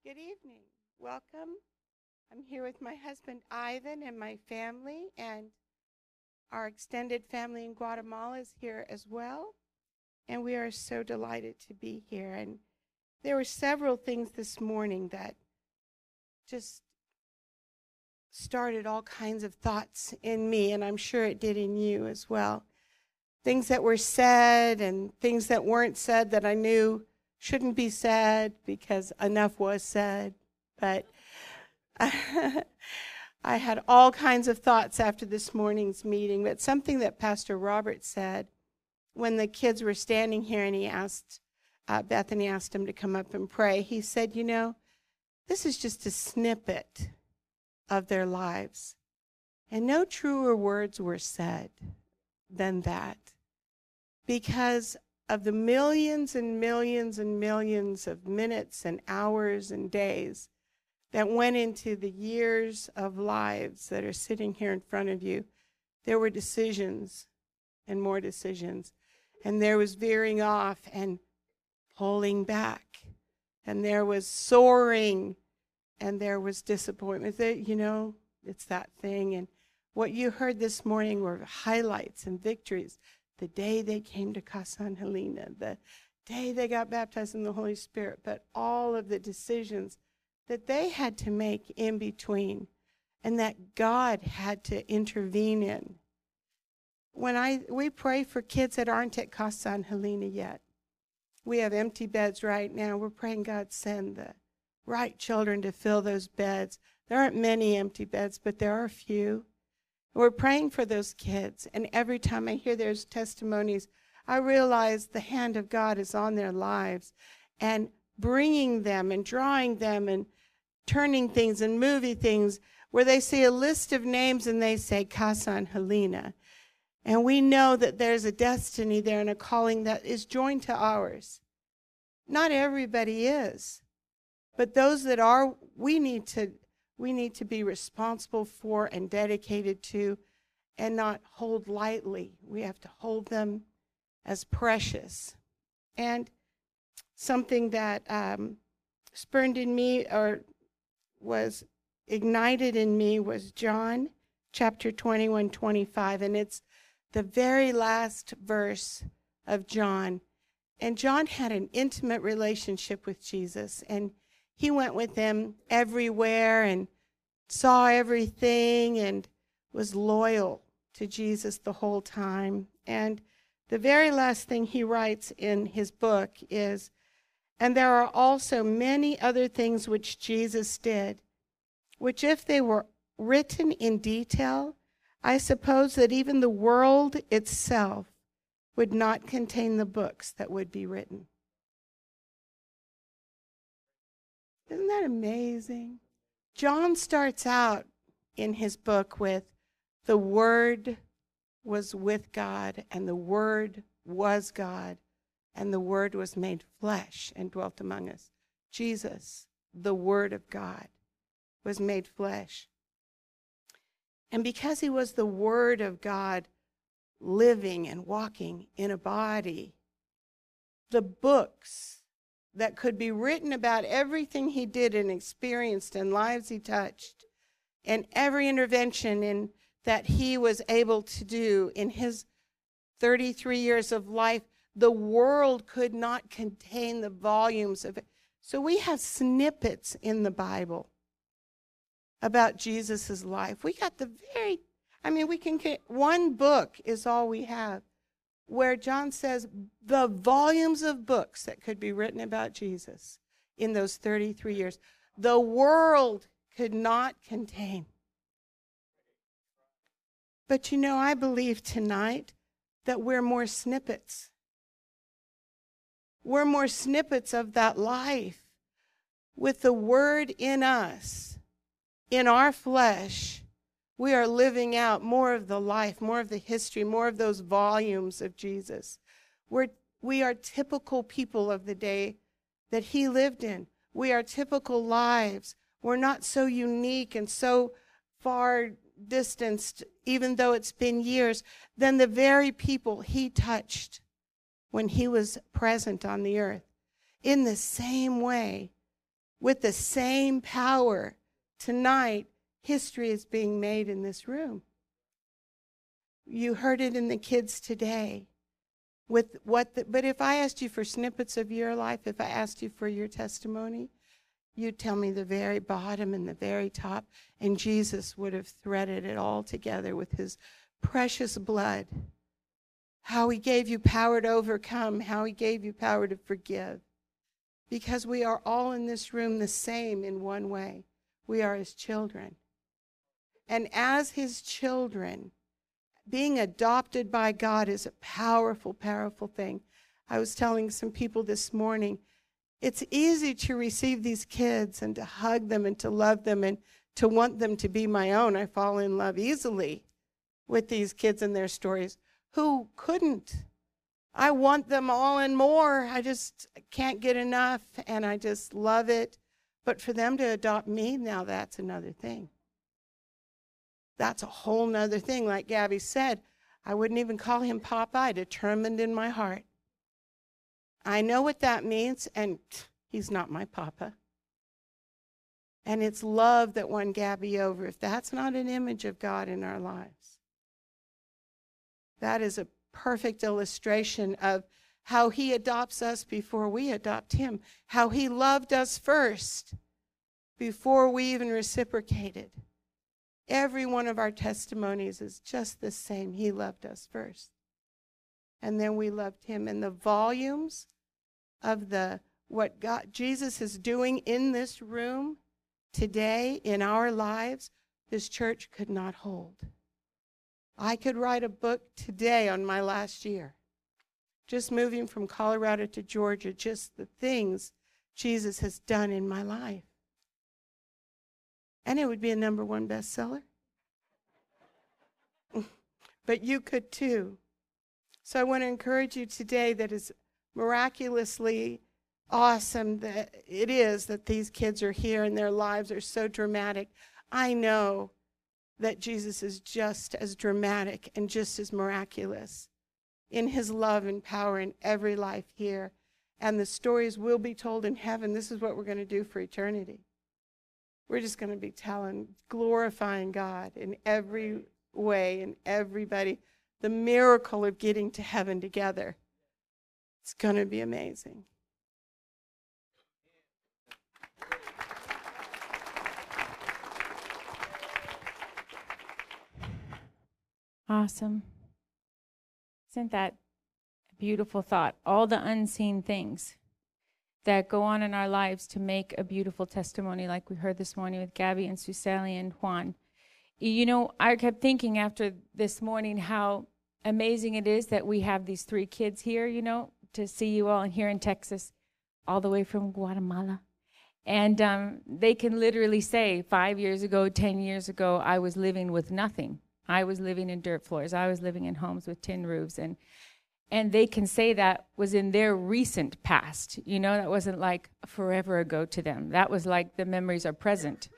Good evening. Welcome. I'm here with my husband, Ivan, and my family, and our extended family in Guatemala is here as well. And we are so delighted to be here. And there were several things this morning that just started all kinds of thoughts in me, and I'm sure it did in you as well. Things that were said and things that weren't said that I knew shouldn't be said because enough was said. But I had all kinds of thoughts after this morning's meeting. But something that Pastor Robert said when the kids were standing here and he asked, Bethany asked him to come up and pray. He said, you know, this is just a snippet of their lives. And no truer words were said than that. Because of the millions and millions and millions of minutes and hours and days that went into the years of lives that are sitting here in front of you, there were decisions and more decisions. And there was veering off and pulling back. And there was soaring. And there was disappointment. You know, it's that thing. And what you heard this morning were highlights and victories. The day they came to Casa Angelina, the day they got baptized in the Holy Spirit, but all of the decisions that they had to make in between and that God had to intervene in. We pray for kids that aren't at Casa Angelina yet. We have empty beds right now. We're praying God send the right children to fill those beds. There aren't many empty beds, but there are a few. We're praying for those kids, and every time I hear those testimonies, I realize the hand of God is on their lives and bringing them and drawing them and turning things and moving things where they see a list of names and they say Casa Angelina. And we know that there's a destiny there and a calling that is joined to ours. Not everybody is, but those that are, we need to be responsible for and dedicated to and not hold lightly. We have to hold them as precious. And something that spurned in me or was ignited in me was John chapter 21:25, and it's the very last verse of John. And John had an intimate relationship with Jesus, and he went with him everywhere and saw everything and was loyal to Jesus the whole time. And the very last thing he writes in his book is, and there are also many other things which Jesus did, which if they were written in detail, I suppose that even the world itself would not contain the books that would be written. Isn't that amazing? John starts out in his book with, the Word was with God, and the Word was God, and the Word was made flesh and dwelt among us. Jesus, the Word of God, was made flesh. And because he was the Word of God living and walking in a body, the books that could be written about everything he did and experienced and lives he touched and every intervention that he was able to do in his 33 years of life, the world could not contain the volumes of it. So we have snippets in the Bible about Jesus' life. We got we can get one book is all we have, where John says the volumes of books that could be written about Jesus in those 33 years, the world could not contain. But you know, I believe tonight that we're more snippets. We're more snippets of that life with the Word in us, in our flesh. We are living out more of the life, more of the history, more of those volumes of Jesus. We are typical people of the day that he lived in. We are typical lives. We're not so unique and so far distanced, even though it's been years, than the very people he touched when he was present on the earth. In the same way, with the same power. Tonight, history is being made in this room. You heard it in the kids today. But if I asked you for snippets of your life, if I asked you for your testimony, you'd tell me the very bottom and the very top, and Jesus would have threaded it all together with his precious blood. How he gave you power to overcome, how he gave you power to forgive. Because we are all in this room the same in one way. We are his children. And as his children, being adopted by God is a powerful, powerful thing. I was telling some people this morning, it's easy to receive these kids and to hug them and to love them and to want them to be my own. I fall in love easily with these kids and their stories. Who couldn't? I want them all and more. I just can't get enough, and I just love it. But for them to adopt me, now that's another thing. That's a whole nother thing. Like Gabby said, I wouldn't even call him Papa. I determined in my heart. I know what that means, and he's not my Papa. And it's love that won Gabby over. If that's not an image of God in our lives, that is a perfect illustration of how he adopts us before we adopt him, how he loved us first before we even reciprocated. Every one of our testimonies is just the same. He loved us first. And then we loved him. And the volumes of what God, Jesus is doing in this room today in our lives, this church could not hold. I could write a book today on my last year. Just moving from Colorado to Georgia, just the things Jesus has done in my life. And it would be a #1 bestseller. But you could too. So I want to encourage you today that is miraculously awesome that it is that these kids are here and their lives are so dramatic. I know that Jesus is just as dramatic and just as miraculous in his love and power in every life here. And the stories will be told in heaven. This is what we're going to do for eternity. We're just going to be glorifying God in every way and everybody. The miracle of getting to heaven together. It's going to be amazing. Awesome. Isn't that a beautiful thought? All the unseen things that go on in our lives to make a beautiful testimony, like we heard this morning with Gabby and Suseli and Juan. You know, I kept thinking after this morning how amazing it is that we have these 3 kids here, you know, to see you all here in Texas, all the way from Guatemala. And they can literally say, 5 years ago, 10 years ago, I was living with nothing. I was living in dirt floors. I was living in homes with tin roofs. And they can say that was in their recent past. You know, that wasn't like forever ago to them. That was like the memories are present.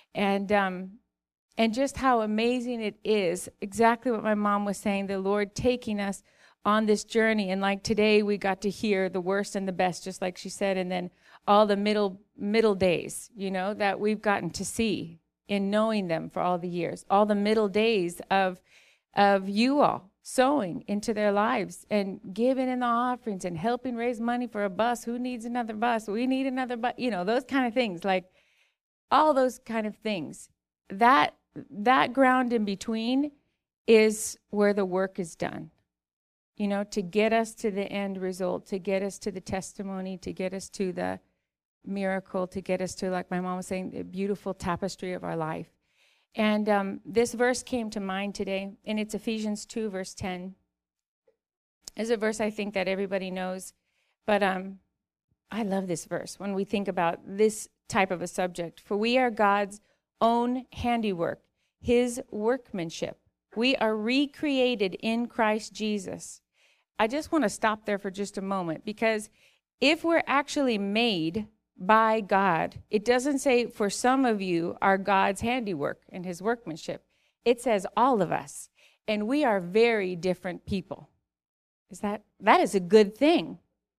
And just how amazing it is, exactly what my mom was saying, the Lord taking us on this journey. And like today, we got to hear the worst and the best, just like she said, and then all the middle days, you know, that we've gotten to see in knowing them for all the years, all the middle days of you all sowing into their lives and giving in the offerings and helping raise money for a bus. Who needs another bus? We need another bus. You know, those kind of things, like all those kind of things. That ground in between is where the work is done, you know, to get us to the end result, to get us to the testimony, to get us to the miracle, to get us to, like my mom was saying, the beautiful tapestry of our life. And this verse came to mind today, and it's Ephesians 2, verse 10. It's a verse I think that everybody knows, but I love this verse when we think about this type of a subject. For we are God's own handiwork, his workmanship. We are recreated in Christ Jesus. I just want to stop there for just a moment, because if we're actually made by God, it doesn't say for some of you are God's handiwork and his workmanship. It says all of us, and we are very different people. That is a good thing.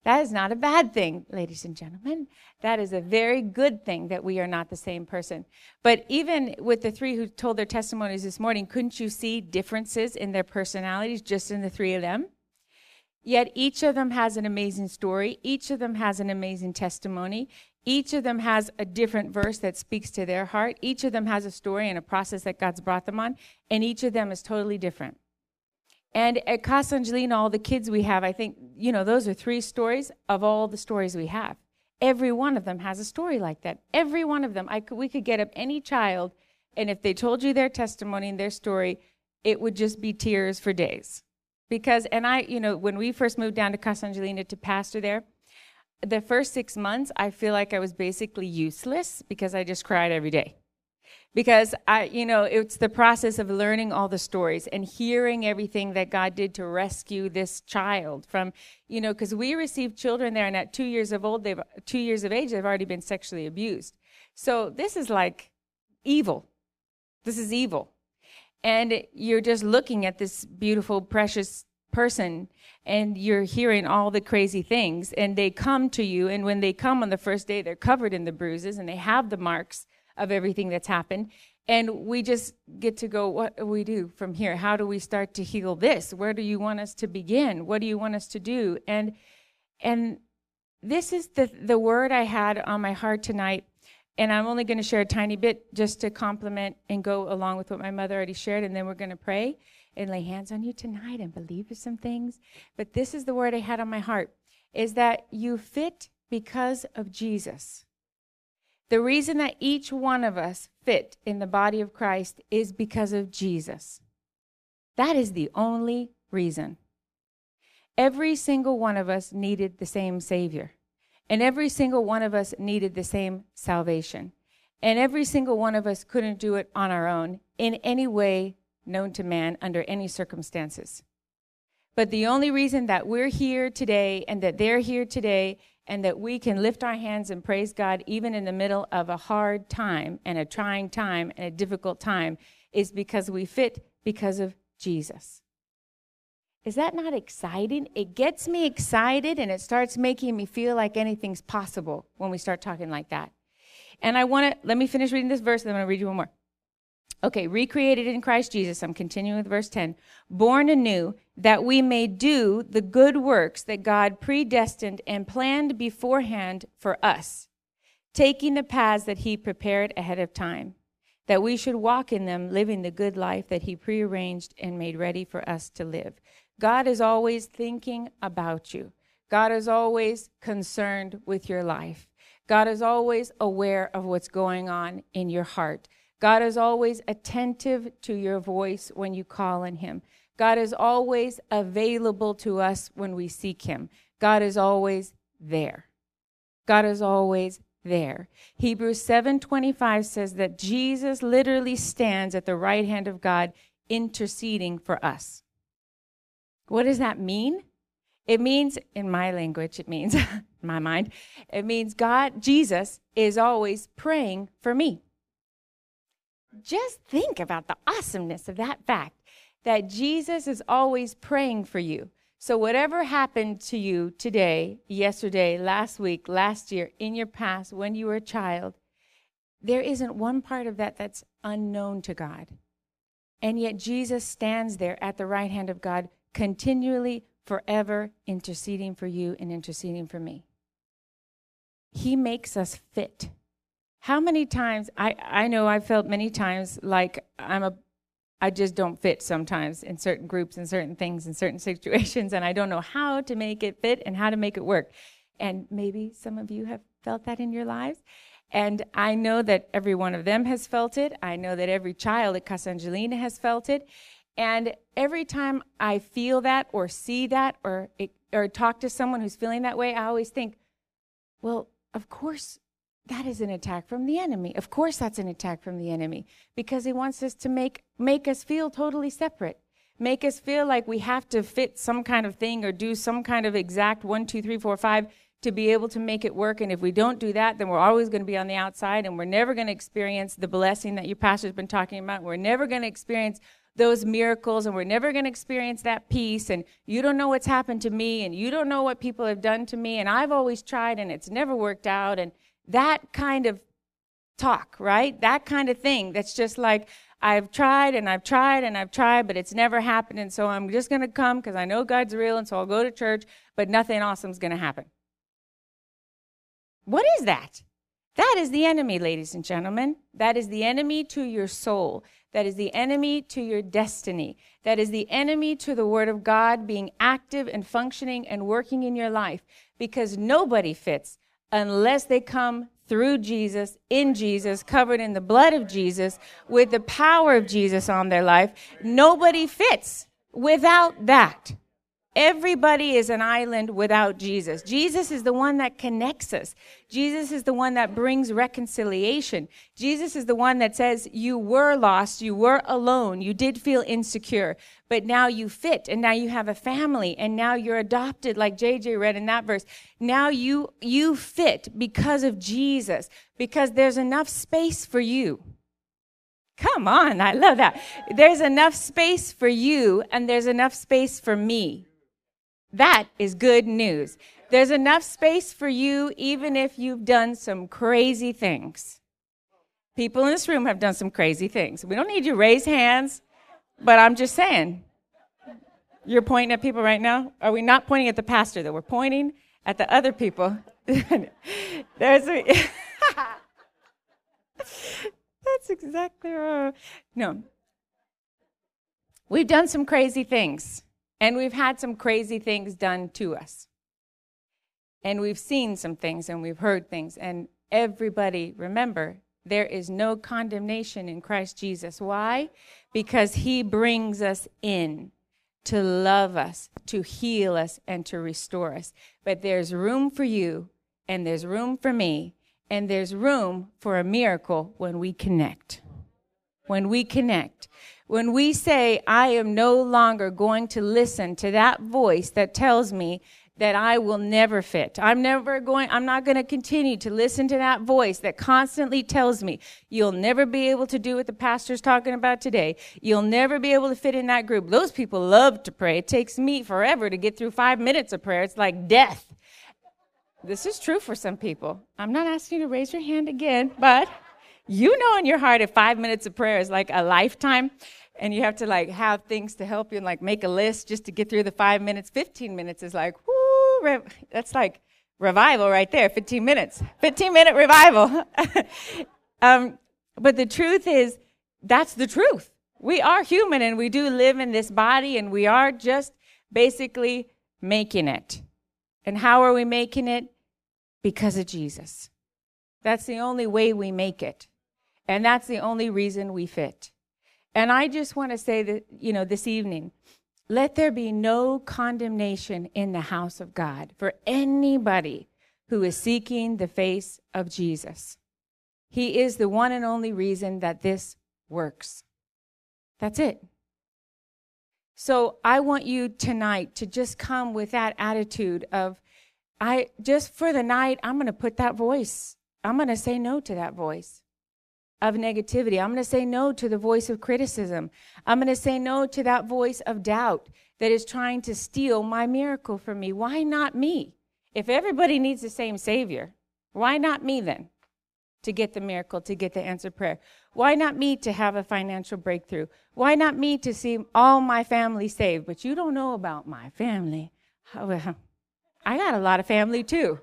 That is not a bad thing, ladies and gentlemen. That is a very good thing that we are not the same person. But even with the three who told their testimonies this morning, couldn't you see differences in their personalities just in the three of them? Yet each of them has an amazing story. Each of them has an amazing testimony. Each of them has a different verse that speaks to their heart. Each of them has a story and a process that God's brought them on. And each of them is totally different. And at Casa Angelina, all the kids we have, I think, those are 3 stories of all the stories we have. Every one of them has a story like that. Every one of them. We could get up any child, and if they told you their testimony and their story, it would just be tears for days. Because, when we first moved down to Casa Angelina to pastor there, the first 6 months, I feel like I was basically useless because I just cried every day. Because it's the process of learning all the stories and hearing everything that God did to rescue this child from, because we received children there, and at 2 years of age, they've already been sexually abused. So this is like evil. This is evil. And you're just looking at this beautiful, precious person, and you're hearing all the crazy things, and they come to you, and when they come on the first day, they're covered in the bruises, and they have the marks of everything that's happened. And we just get to go, what do we do from here? How do we start to heal this? Where do you want us to begin? What do you want us to do? And this is the word I had on my heart tonight. And I'm only going to share a tiny bit just to complement and go along with what my mother already shared. And then we're going to pray and lay hands on you tonight and believe for some things. But this is the word I had on my heart, is that you fit because of Jesus. The reason that each one of us fit in the body of Christ is because of Jesus. That is the only reason. Every single one of us needed the same Savior. And every single one of us needed the same salvation. And every single one of us couldn't do it on our own in any way known to man under any circumstances. But the only reason that we're here today and that they're here today and that we can lift our hands and praise God even in the middle of a hard time and a trying time and a difficult time is because we fit because of Jesus. Is that not exciting? It gets me excited, and it starts making me feel like anything's possible when we start talking like that. And let me finish reading this verse, and then I'm going to read you one more. Okay, recreated in Christ Jesus, I'm continuing with verse 10, born anew, that we may do the good works that God predestined and planned beforehand for us, taking the paths that he prepared ahead of time, that we should walk in them, living the good life that he prearranged and made ready for us to live. God is always thinking about you. God is always concerned with your life. God is always aware of what's going on in your heart. God is always attentive to your voice when you call on him. God is always available to us when we seek him. God is always there. God is always there. Hebrews 7:25 says that Jesus literally stands at the right hand of God interceding for us. What does that mean? It means, in my language, in my mind, it means Jesus is always praying for me. Just think about the awesomeness of that fact, that Jesus is always praying for you. So whatever happened to you today, yesterday, last week, last year, in your past, when you were a child, there isn't one part of that that's unknown to God. And yet Jesus stands there at the right hand of God, continually, forever, interceding for you and interceding for me. He makes us fit. How many times, I know I've felt many times like I just don't fit sometimes in certain groups and certain things and certain situations, and I don't know how to make it fit and how to make it work. And maybe some of you have felt that in your lives. And I know that every one of them has felt it. I know that every child at Casa Angelina has felt it. And every time I feel that or see that or talk to someone who's feeling that way, I always think, well, of course, that is an attack from the enemy. Of course that's an attack from the enemy, because he wants us to make us feel totally separate, make us feel like we have to fit some kind of thing or do some kind of exact 1, 2, 3, 4, 5 to be able to make it work. And if we don't do that, then we're always going to be on the outside, and we're never going to experience the blessing that your pastor's been talking about. We're never going to experience those miracles, and we're never going to experience that peace, and you don't know what's happened to me, and you don't know what people have done to me, and I've always tried, and it's never worked out, and that kind of talk, right? That kind of thing that's just like, I've tried and I've tried and I've tried, but it's never happened, and so I'm just going to come because I know God's real, and so I'll go to church, but nothing awesome is going to happen. What is that? That is the enemy, ladies and gentlemen. That is the enemy to your soul. That is the enemy to your destiny. That is the enemy to the Word of God being active and functioning and working in your life, because nobody fits unless they come through Jesus, in Jesus, covered in the blood of Jesus, with the power of Jesus on their life. Nobody fits without that. Everybody is an island without Jesus. Jesus is the one that connects us. Jesus is the one that brings reconciliation. Jesus is the one that says you were lost, you were alone, you did feel insecure, but now you fit, and now you have a family, and now you're adopted, like JJ read in that verse. Now you fit because of Jesus, because there's enough space for you. Come on, I love that. There's enough space for you, and there's enough space for me. That is good news. There's enough space for you even if you've done some crazy things. People in this room have done some crazy things. We don't need you to raise hands, but I'm just saying. You're pointing at people right now? Are we not pointing at the pastor, though? We're pointing at the other people. That's exactly right. No. We've done some crazy things. And we've had some crazy things done to us. And we've seen some things and we've heard things. And everybody, remember, there is no condemnation in Christ Jesus. Why? Because he brings us in to love us, to heal us, and to restore us. But there's room for you, and there's room for me, and there's room for a miracle when we connect. When we connect. When we say, I am no longer going to listen to that voice that tells me that I will never fit. I'm not going to continue to listen to that voice that constantly tells me, you'll never be able to do what the pastor's talking about today. You'll never be able to fit in that group. Those people love to pray. It takes me forever to get through 5 minutes of prayer. It's like death. This is true for some people. I'm not asking you to raise your hand again, but you know in your heart if 5 minutes of prayer is like a lifetime, and you have to like have things to help you and like make a list just to get through the 5 minutes. 15 minutes is like, whoo, that's like revival right there, 15 minutes. 15-minute revival. But the truth is, that's the truth. We are human and we do live in this body, and we are just basically making it. And how are we making it? Because of Jesus. That's the only way we make it. And that's the only reason we fit. And I just want to say that, this evening, let there be no condemnation in the house of God for anybody who is seeking the face of Jesus. He is the one and only reason that this works. That's it. So I want you tonight to just come with that attitude of, just for the night, I'm going to put that voice. I'm going to say no to that voice of negativity. I'm going to say no to the voice of criticism. I'm going to say no to that voice of doubt that is trying to steal my miracle from me. Why not me? If everybody needs the same Savior, why not me then to get the miracle, to get the answered prayer? Why not me to have a financial breakthrough? Why not me to see all my family saved? But you don't know about my family. Well, I got a lot of family too.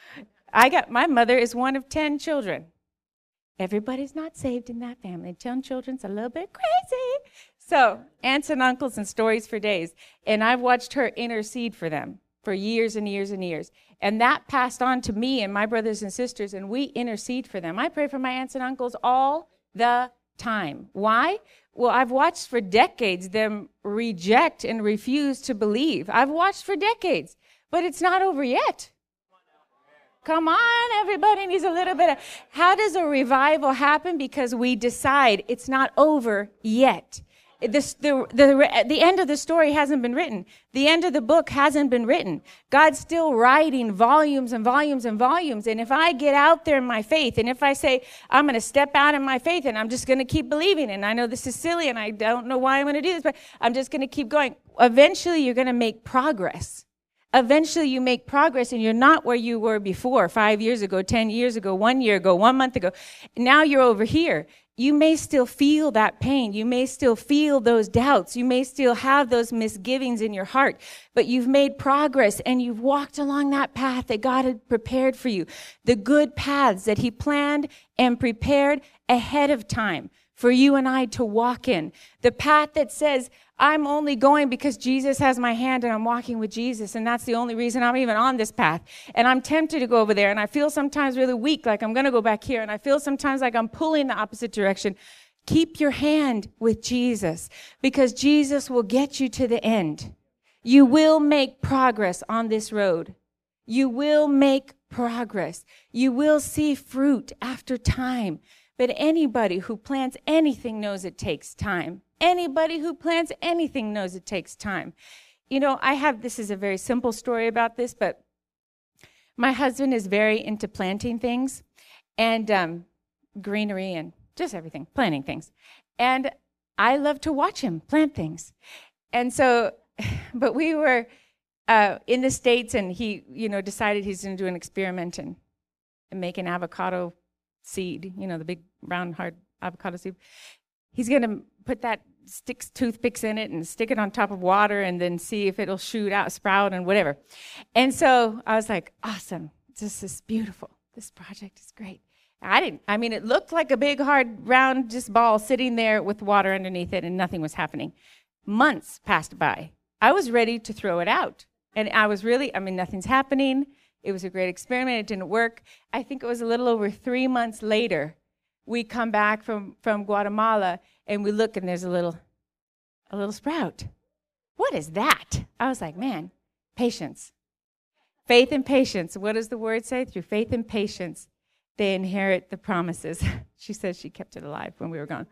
My mother is one of 10 children. Everybody's not saved in that family. 10 children's a little bit crazy. So, aunts and uncles and stories for days. And I've watched her intercede for them for years and years and years. And that passed on to me and my brothers and sisters, and we intercede for them. I pray for my aunts and uncles all the time. Why? Well, I've watched for decades them reject and refuse to believe. I've watched for decades, but it's not over yet. Come on, everybody needs a little bit of... How does a revival happen? Because we decide it's not over yet. The end of the story hasn't been written. The end of the book hasn't been written. God's still writing volumes and volumes and volumes. And if I get out there in my faith, and if I say, I'm going to step out in my faith, and I'm just going to keep believing, and I know this is silly, and I don't know why I'm going to do this, but I'm just going to keep going. Eventually, you're going to make progress. Eventually, you make progress, and you're not where you were before, 5 years ago, 10 years ago, 1 year ago, 1 month ago. Now you're over here. You may still feel that pain. You may still feel those doubts. You may still have those misgivings in your heart, but you've made progress and you've walked along that path that God had prepared for you. The good paths that he planned and prepared ahead of time for you and I to walk in. The path that says, I'm only going because Jesus has my hand and I'm walking with Jesus, and that's the only reason I'm even on this path. And I'm tempted to go over there, and I feel sometimes really weak, like I'm going to go back here, and I feel sometimes like I'm pulling the opposite direction. Keep your hand with Jesus, because Jesus will get you to the end. You will make progress on this road. You will make progress. You will see fruit after time. But anybody who plants anything knows it takes time. Anybody who plants anything knows it takes time. You know, this is a very simple story about this, but my husband is very into planting things and greenery and just everything, planting things. And I love to watch him plant things. And so, but we were in the States, and he, decided he's going to do an experiment and make an avocado seed, the big round hard avocado seed. He's going to put toothpicks in it and stick it on top of water and then see if it'll sprout and whatever. And so I was like, awesome. This is beautiful. This project is great. It looked like a big hard round just ball sitting there with water underneath it, and nothing was happening. Months passed by. I was ready to throw it out. And I was nothing's happening. It was a great experiment. It didn't work. I think it was a little over 3 months later, we come back from Guatemala, and we look, and there's a little sprout. What is that? I was like, man, patience. Faith and patience. What does the word say? Through faith and patience, they inherit the promises. She says she kept it alive when we were gone.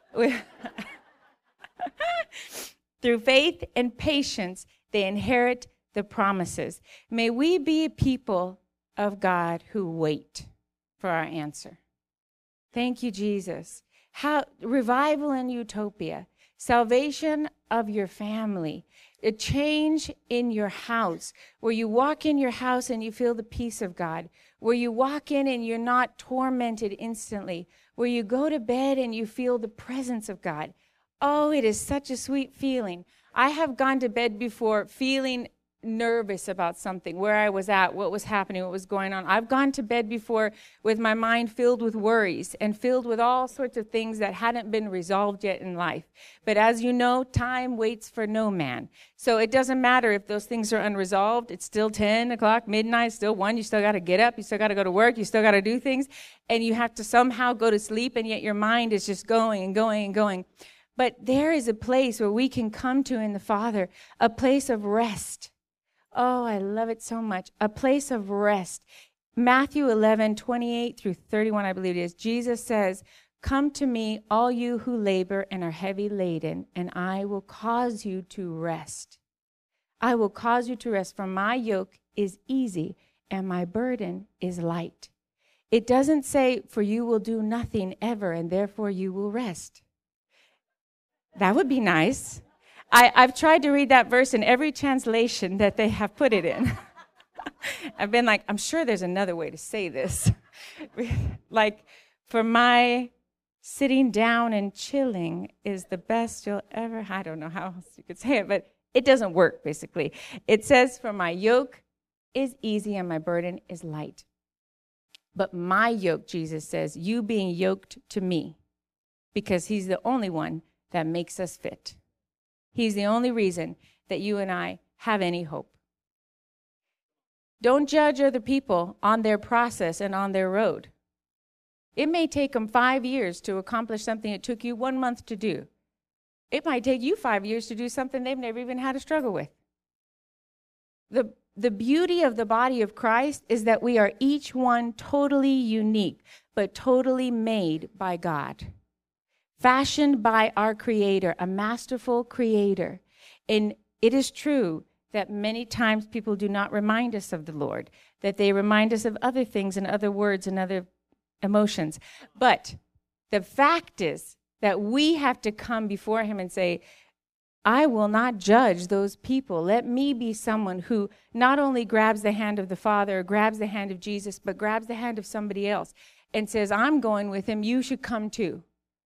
Through faith and patience, they inherit the promises. May we be a people of God who wait for our answer. Thank you, Jesus. Revival in utopia, salvation of your family, a change in your house, where you walk in your house and you feel the peace of God, where you walk in and you're not tormented instantly, where you go to bed and you feel the presence of God. Oh, it is such a sweet feeling. I have gone to bed before feeling nervous about something, where I was at, what was happening, what was going on. I've gone to bed before with my mind filled with worries and filled with all sorts of things that hadn't been resolved yet in life. But as you know, time waits for no man. So it doesn't matter if those things are unresolved. It's still 10 o'clock, midnight, still 1. You still got to get up. You still got to go to work. You still got to do things. And you have to somehow go to sleep, and yet your mind is just going and going and going. But there is a place where we can come to in the Father, a place of rest. Oh, I love it so much. A place of rest. Matthew 11:28 through 31, I believe it is. Jesus says, come to me, all you who labor and are heavy laden, and I will cause you to rest. I will cause you to rest, for my yoke is easy and my burden is light. It doesn't say, for you will do nothing ever, and therefore you will rest. That would be nice. I've tried to read that verse in every translation that they have put it in. I've been like, I'm sure there's another way to say this. Like, for my sitting down and chilling is the best you'll ever, I don't know how else you could say it, but it doesn't work, basically. It says, for my yoke is easy and my burden is light. But my yoke, Jesus says, you being yoked to me, because he's the only one that makes us fit. He's the only reason that you and I have any hope. Don't judge other people on their process and on their road. It may take them 5 years to accomplish something it took you 1 month to do. It might take you 5 years to do something they've never even had to struggle with. The beauty of the body of Christ is that we are each one totally unique, but totally made by God. fashioned by our Creator, a masterful Creator. And it is true that many times people do not remind us of the Lord, that they remind us of other things and other words and other emotions. But the fact is that we have to come before him and say, I will not judge those people. Let me be someone who not only grabs the hand of the Father or grabs the hand of Jesus, but grabs the hand of somebody else and says, I'm going with him. You should come too.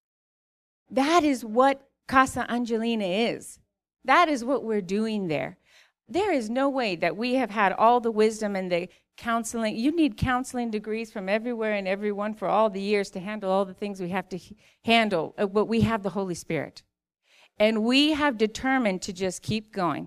That is what Casa Angelina is. That is what we're doing there. There is no way that we have had all the wisdom and the counseling. You need counseling degrees from everywhere and everyone for all the years to handle all the things we have to handle, but we have the Holy Spirit. And we have determined to just keep going.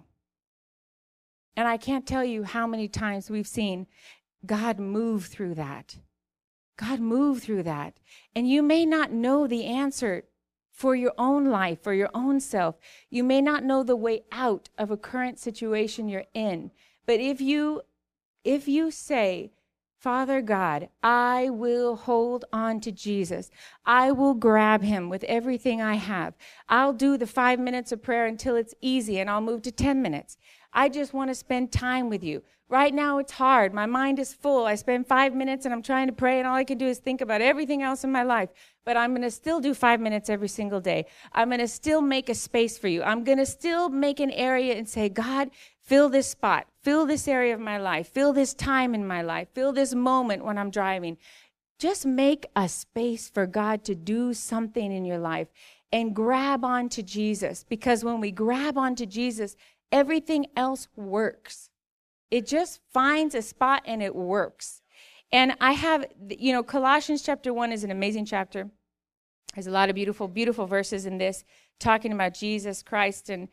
And I can't tell you how many times we've seen God move through that. God move through that. And you may not know the answer for your own life, for your own self. You may not know the way out of a current situation you're in. But if you say, Father God, I will hold on to Jesus. I will grab him with everything I have. I'll do the 5 minutes of prayer until it's easy, and I'll move to 10 minutes. I just want to spend time with you. Right now it's hard. My mind is full. I spend 5 minutes and I'm trying to pray, and all I can do is think about everything else in my life. But I'm going to still do 5 minutes every single day. I'm going to still make a space for you. I'm going to still make an area and say, God, fill this spot. Fill this area of my life. Fill this time in my life. Fill this moment when I'm driving. Just make a space for God to do something in your life and grab onto Jesus. Because when we grab onto Jesus, everything else works. It just finds a spot and it works. And I have, Colossians chapter 1 is an amazing chapter. There's a lot of beautiful, beautiful verses in this talking about Jesus Christ and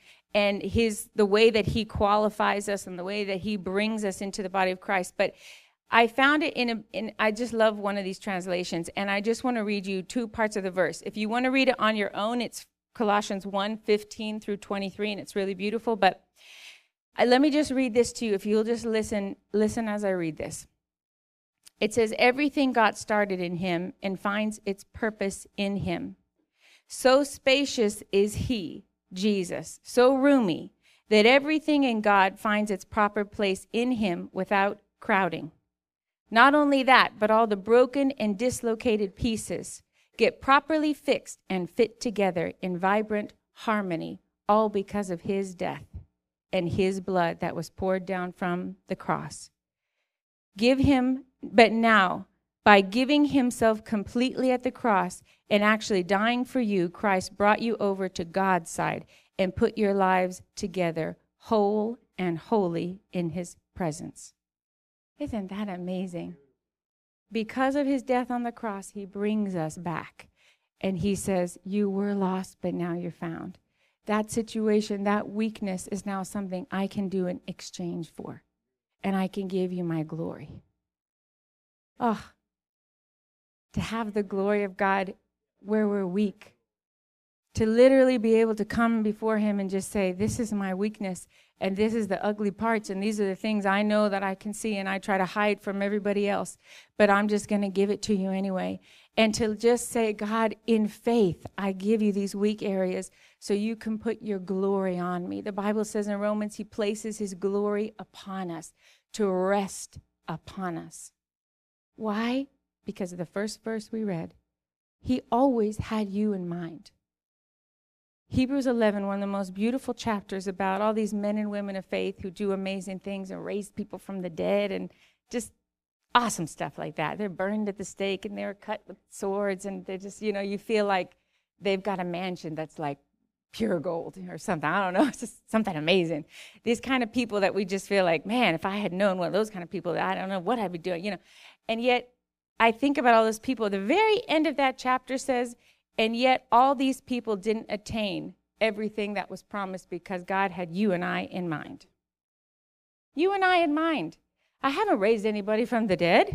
the way that he qualifies us and the way that he brings us into the body of Christ. But I found it I just love one of these translations, and I just want to read you 2 parts of the verse. If you want to read it on your own, it's Colossians 1:15 through 23, and it's really beautiful. But let me just read this to you. If you'll just listen as I read this. It says, everything got started in him and finds its purpose in him. So spacious is he, Jesus, so roomy, that everything in God finds its proper place in him without crowding. Not only that, but all the broken and dislocated pieces get properly fixed and fit together in vibrant harmony, all because of his death and his blood that was poured down from the cross. But now, by giving himself completely at the cross and actually dying for you, Christ brought you over to God's side and put your lives together, whole and holy in his presence. Isn't that amazing? Because of his death on the cross, he brings us back. And he says, you were lost, but now you're found. That situation, that weakness is now something I can do in exchange for. And I can give you my glory. Oh, to have the glory of God where we're weak. To literally be able to come before him and just say, this is my weakness, and this is the ugly parts, and these are the things I know that I can see, and I try to hide from everybody else, but I'm just going to give it to you anyway. And to just say, God, in faith, I give you these weak areas so you can put your glory on me. The Bible says in Romans, he places his glory upon us, to rest upon us. Why? Because of the first verse we read. He always had you in mind. Hebrews 11, one of the most beautiful chapters about all these men and women of faith who do amazing things and raise people from the dead and just awesome stuff like that. They're burned at the stake and they're cut with swords, and they're just, you feel like they've got a mansion that's like pure gold or something. I don't know. It's just something amazing. These kind of people that we just feel like, man, if I had known one of those kind of people, I don't know what I'd be doing, And yet I think about all those people. The very end of that chapter says, and yet all these people didn't attain everything that was promised because God had you and I in mind. You and I in mind. I haven't raised anybody from the dead,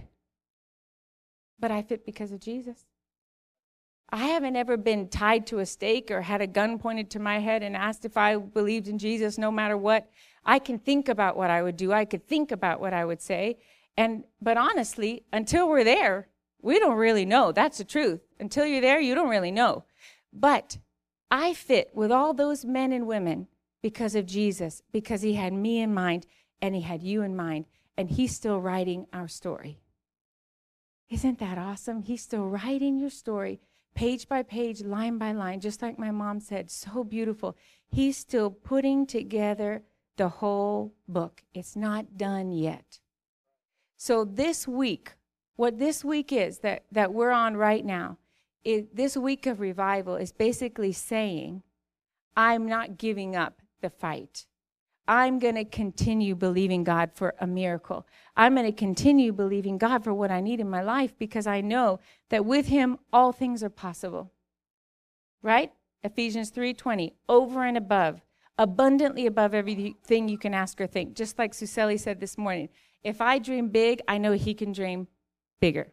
but I fit because of Jesus. I haven't ever been tied to a stake or had a gun pointed to my head and asked if I believed in Jesus no matter what. I can think about what I would do. I could think about what I would say. But honestly, until we're there, we don't really know. That's the truth. Until you're there, you don't really know. But I fit with all those men and women because of Jesus, because he had me in mind and he had you in mind, and he's still writing our story. Isn't that awesome? He's still writing your story, page by page, line by line, just like my mom said, so beautiful. He's still putting together the whole book. It's not done yet. So this week, what this week is that we're on right now, this week of revival is basically saying, I'm not giving up the fight. I'm going to continue believing God for a miracle. I'm going to continue believing God for what I need in my life, because I know that with him, all things are possible. Right? Ephesians 3:20, over and above, abundantly above everything you can ask or think. Just like Suseli said this morning, if I dream big, I know he can dream bigger.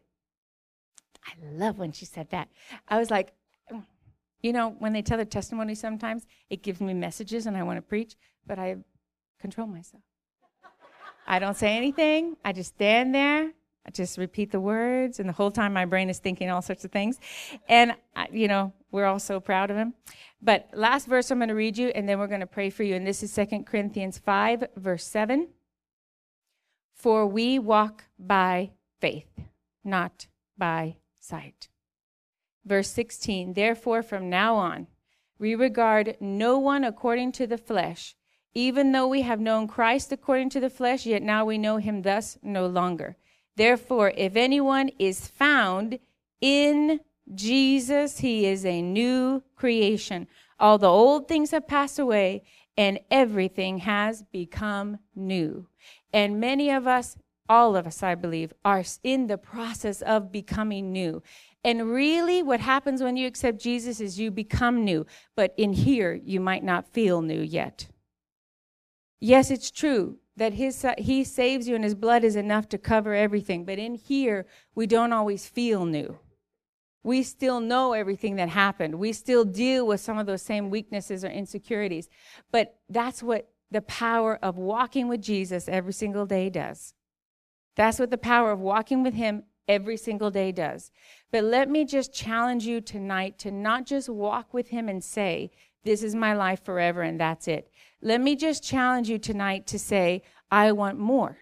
I love when she said that. I was like, you know, when they tell their testimony sometimes, it gives me messages and I want to preach, but I control myself. I don't say anything. I just stand there. I just repeat the words, and the whole time my brain is thinking all sorts of things. And, you know, we're all so proud of him. But last verse I'm going to read you, and then we're going to pray for you. And this is 2 Corinthians 5, verse 7. For we walk by faith, not by sight. Verse 16, therefore from now on, we regard no one according to the flesh. Even though we have known Christ according to the flesh, yet now we know him thus no longer. Therefore, if anyone is found in Jesus, he is a new creation. All the old things have passed away, and everything has become new. And many of us, all of us, I believe, are in the process of becoming new. And really what happens when you accept Jesus is you become new. But in here, you might not feel new yet. Yes, it's true that he saves you and his blood is enough to cover everything. But in here, we don't always feel new. We still know everything that happened. We still deal with some of those same weaknesses or insecurities. But that's what the power of walking with Jesus every single day does. That's what the power of walking with him every single day does. But let me just challenge you tonight to not just walk with him and say, this is my life forever and that's it. Let me just challenge you tonight to say, I want more.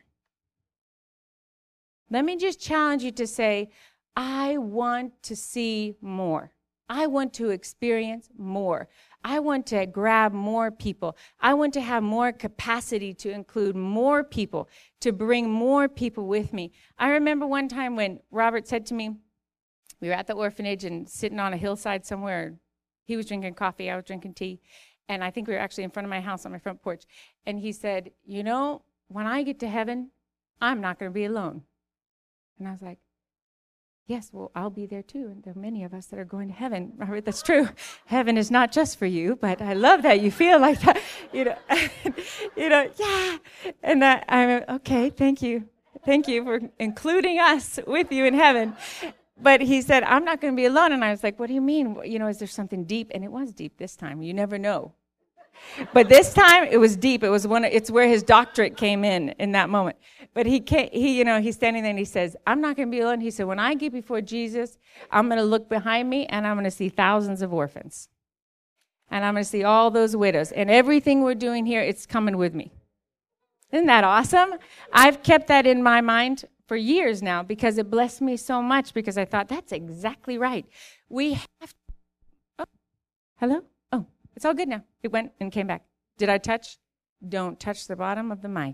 Let me just challenge you to say, I want to see more. I want to experience more. I want to grab more people. I want to have more capacity to include more people, to bring more people with me. I remember one time when Robert said to me, we were at the orphanage and sitting on a hillside somewhere. He was drinking coffee, I was drinking tea. And I think we were actually in front of my house on my front porch. And he said, you know, when I get to heaven, I'm not going to be alone. And I was like, yes, well, I'll be there too. And there are many of us that are going to heaven. Robert, that's true. Heaven is not just for you, but I love that you feel like that. Yeah. And I'm okay, thank you. Thank you for including us with you in heaven. But he said, I'm not going to be alone. And I was like, what do you mean? You know, is there something deep? And it was deep this time. You never know. But this time it was deep. It's where his doctorate came in that moment. But he's standing there and he says, I'm not going to be alone. He said, when I get before Jesus, I'm going to look behind me and I'm going to see thousands of orphans. And I'm going to see all those widows. And everything we're doing here, it's coming with me. Isn't that awesome? I've kept that in my mind for years now because it blessed me so much, because I thought, that's exactly right. We have... Hello? Oh, it's all good now. It went and came back. Did I touch? Don't touch the bottom of the mic.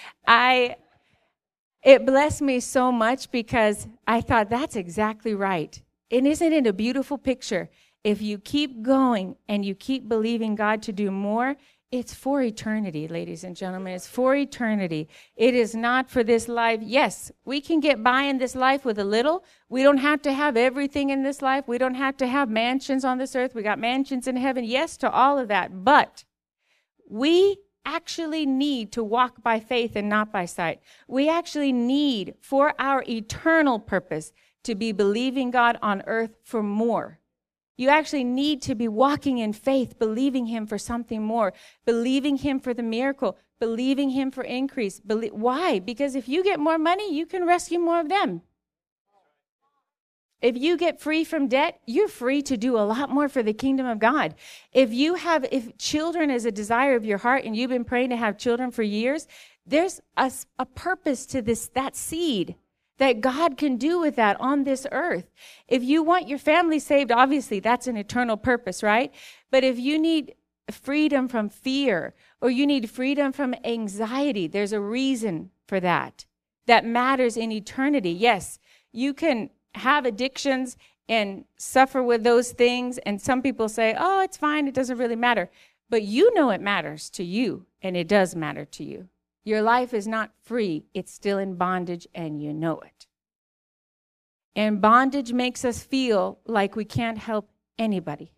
It blessed me so much because I thought, that's exactly right. And isn't it a beautiful picture? If you keep going and you keep believing God to do more, it's for eternity, ladies and gentlemen. It's for eternity. It is not for this life. Yes, we can get by in this life with a little. We don't have to have everything in this life. We don't have to have mansions on this earth. We got mansions in heaven. Yes, to all of that. But we actually need to walk by faith and not by sight. We actually need, for our eternal purpose, to be believing God on earth for more. You actually need to be walking in faith, believing him for something more, believing him for the miracle, believing him for increase. Why? Because if you get more money, you can rescue more of them. If you get free from debt, you're free to do a lot more for the kingdom of God. If children is a desire of your heart and you've been praying to have children for years, there's a purpose to that seed that God can do with that on this earth. If you want your family saved, obviously that's an eternal purpose, right? But if you need freedom from fear or you need freedom from anxiety, there's a reason for that. That matters in eternity. Yes, you can have addictions and suffer with those things. And some people say, oh, it's fine. It doesn't really matter. But you know it matters to you, and it does matter to you. Your life is not free. It's still in bondage, and you know it. And bondage makes us feel like we can't help anybody.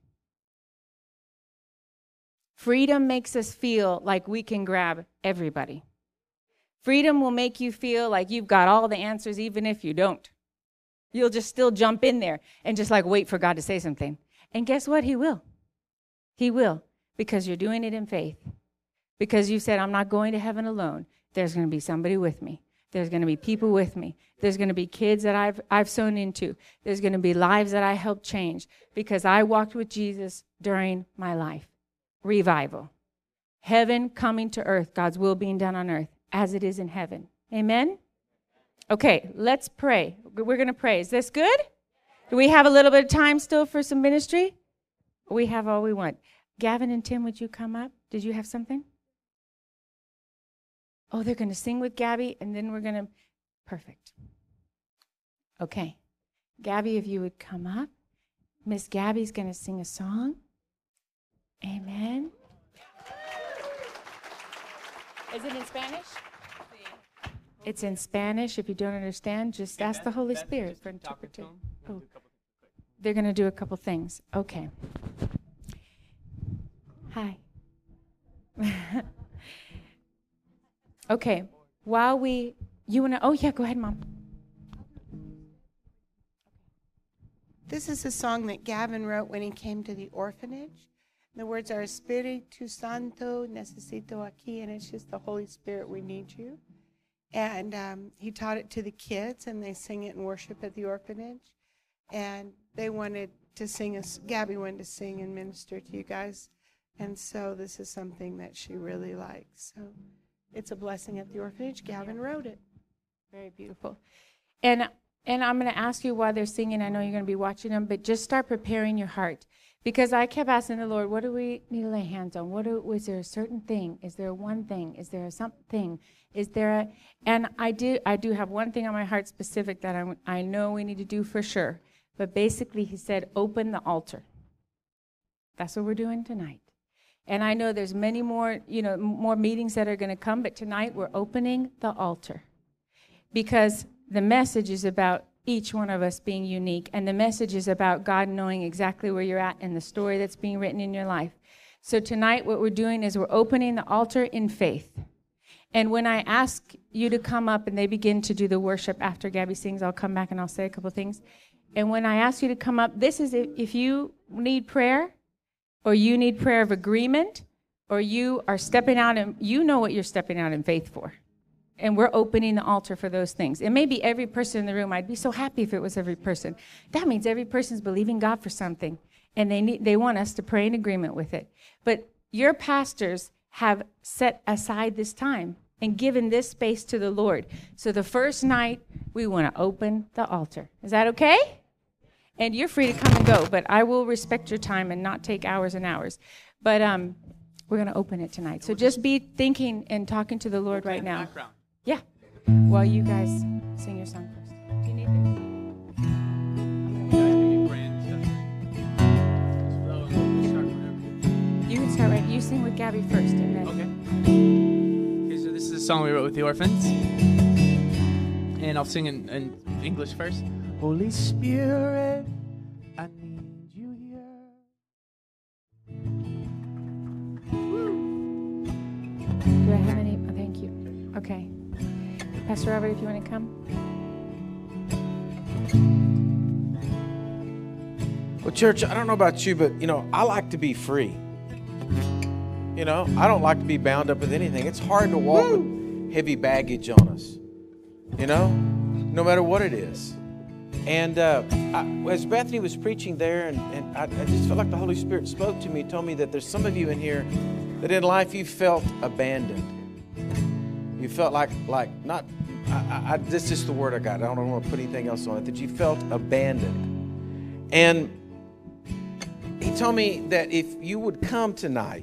Freedom makes us feel like we can grab everybody. Freedom will make you feel like you've got all the answers, even if you don't. You'll just still jump in there and just like wait for God to say something. And guess what? He will. He will, because you're doing it in faith. Because you said, I'm not going to heaven alone. There's going to be somebody with me. There's going to be people with me. There's going to be kids that I've sown into. There's going to be lives that I helped change because I walked with Jesus during my life. Revival. Heaven coming to earth. God's will being done on earth as it is in heaven. Amen? Okay, let's pray. We're going to pray. Is this good? Do we have a little bit of time still for some ministry? We have all we want. Gavin and Tim, would you come up? Did you have something? Oh, they're going to sing with Gabby, and then we're going to... Perfect. Okay. Gabby, if you would come up. Miss Gabby's going to sing a song. Amen. Is it in Spanish? It's in Spanish. If you don't understand, just ask the Holy Spirit for interpretation. Oh. They're going to do a couple things. Okay. Hi. Okay. While you want to, oh yeah, go ahead, Mom. This is a song that Gavin wrote when he came to the orphanage. The words are Espiritu Santo, necesito aquí, and it's just the Holy Spirit, we need you. And he taught it to the kids, and they sing it in worship at the orphanage. And they wanted to sing, Gabby wanted to sing and minister to you guys. And so this is something that she really likes. So it's a blessing at the orphanage. Gavin wrote it. Very beautiful. And I'm going to ask you while they're singing, I know you're going to be watching them, but just start preparing your heart. Because I kept asking the Lord, what do we need to lay hands on? Was there a certain thing? Is there one thing? Is there something? Is there a... And I do have one thing on my heart specific that I know we need to do for sure. But basically, he said, open the altar. That's what we're doing tonight. And I know there's many more, more meetings that are going to come, but tonight we're opening the altar. Because the message is about each one of us being unique, and the message is about God knowing exactly where you're at and the story that's being written in your life. So tonight what we're doing is we're opening the altar in faith. And when I ask you to come up and they begin to do the worship after Gabby sings, I'll come back and I'll say a couple things. And when I ask you to come up, this is if you need prayer, or you need prayer of agreement, or you are stepping out and you know what you're stepping out in faith for. And we're opening the altar for those things. It may be every person in the room. I'd be so happy if it was every person. That means every person's believing God for something, and they want us to pray in agreement with it. But your pastors have set aside this time and given this space to the Lord. So the first night, we want to open the altar. Is that okay? And you're free to come and go, but I will respect your time and not take hours and hours. But we're going to open it tonight. So just be thinking and talking to the Lord right now. Background. Yeah. While you guys sing your song first. Do you need this? You can start right. You sing with Gabby first, and then. Okay, so this is a song we wrote with the orphans. And I'll sing in English first. Holy Spirit, I need you here. Do I have any? Oh, thank you. Okay. Pastor Robert, if you want to come. Well, church, I don't know about you, but, I like to be free. I don't like to be bound up with anything. It's hard to walk with heavy baggage on us, no matter what it is. And as Bethany was preaching there, and I just felt like the Holy Spirit spoke to me, told me that there's some of you in here that in life you felt abandoned. You felt like not, this is the word I got. I don't want to put anything else on it. That you felt abandoned. And he told me that if you would come tonight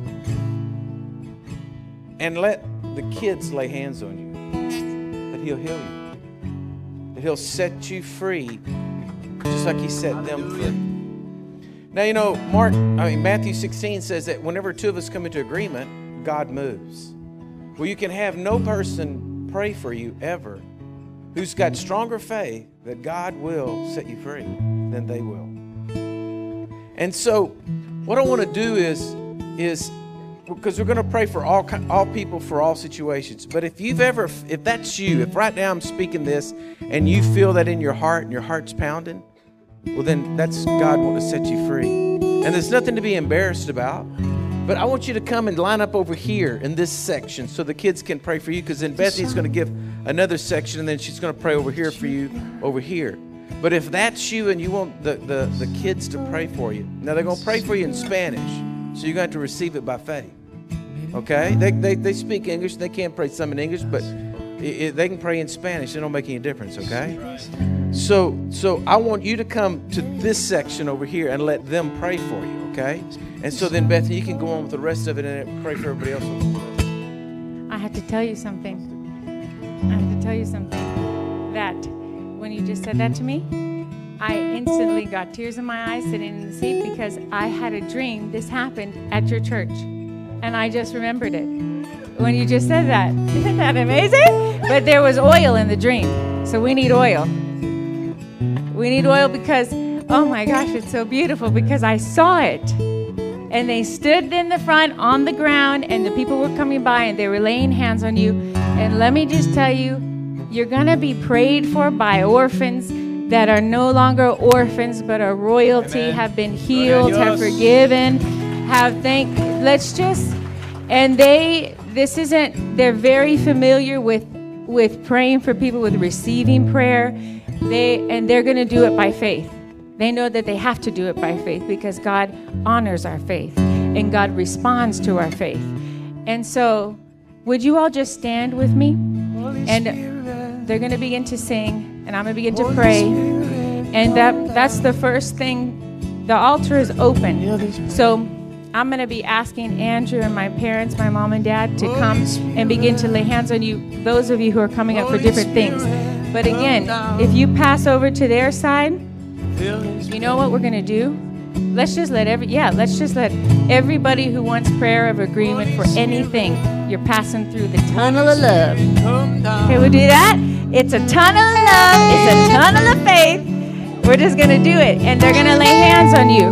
and let the kids lay hands on you, that he'll heal you. That he'll set you free, just like he set them free. Now, you know, Matthew 16 says that whenever two of us come into agreement, God moves. Well, you can have no person pray for you ever who's got stronger faith that God will set you free than they will. And so what I want to do is because we're going to pray for all people for all situations. But if that's you, if right now I'm speaking this and you feel that in your heart and your heart's pounding, well, then that's God wanting to set you free. And there's nothing to be embarrassed about. But I want you to come and line up over here in this section so the kids can pray for you, because then Bethany's going to give another section, and then she's going to pray over here for you over here. But if that's you and you want the kids to pray for you, now they're going to pray for you in Spanish, so you're going to have to receive it by faith. Okay? They speak English. They can't pray some in English, but they can pray in Spanish. It don't make any difference, okay? So I want you to come to this section over here and let them pray for you, okay? And so then, Bethany, you can go on with the rest of it and pray for everybody else. I have to tell you something. That when you just said that to me, I instantly got tears in my eyes sitting in the seat, because I had a dream this happened at your church. And I just remembered it when you just said that. Isn't that amazing? But there was oil in the dream. So we need oil. We need oil because, oh my gosh, it's so beautiful, because I saw it. And they stood in the front on the ground, and the people were coming by, and they were laying hands on you. And let me just tell you, you're going to be prayed for by orphans that are no longer orphans, but are royalty, Amen. Have been healed, have forgiven, they're very familiar with praying for people, with receiving prayer. They're going to do it by faith. They know that they have to do it by faith, because God honors our faith and God responds to our faith. And so, would you all just stand with me? And they're going to begin to sing, and I'm going to begin to pray. And that's the first thing. The altar is open. So I'm going to be asking Andrew and my parents, my mom and dad, to come and begin to lay hands on you, those of you who are coming up for different things. But again, if you pass over to their side, you know what we're going to do? Let's just let everybody who wants prayer of agreement for anything, you're passing through the tunnel of love. Okay, we'll do that? It's a tunnel of love. It's a tunnel of faith. We're just going to do it. And they're going to lay hands on you.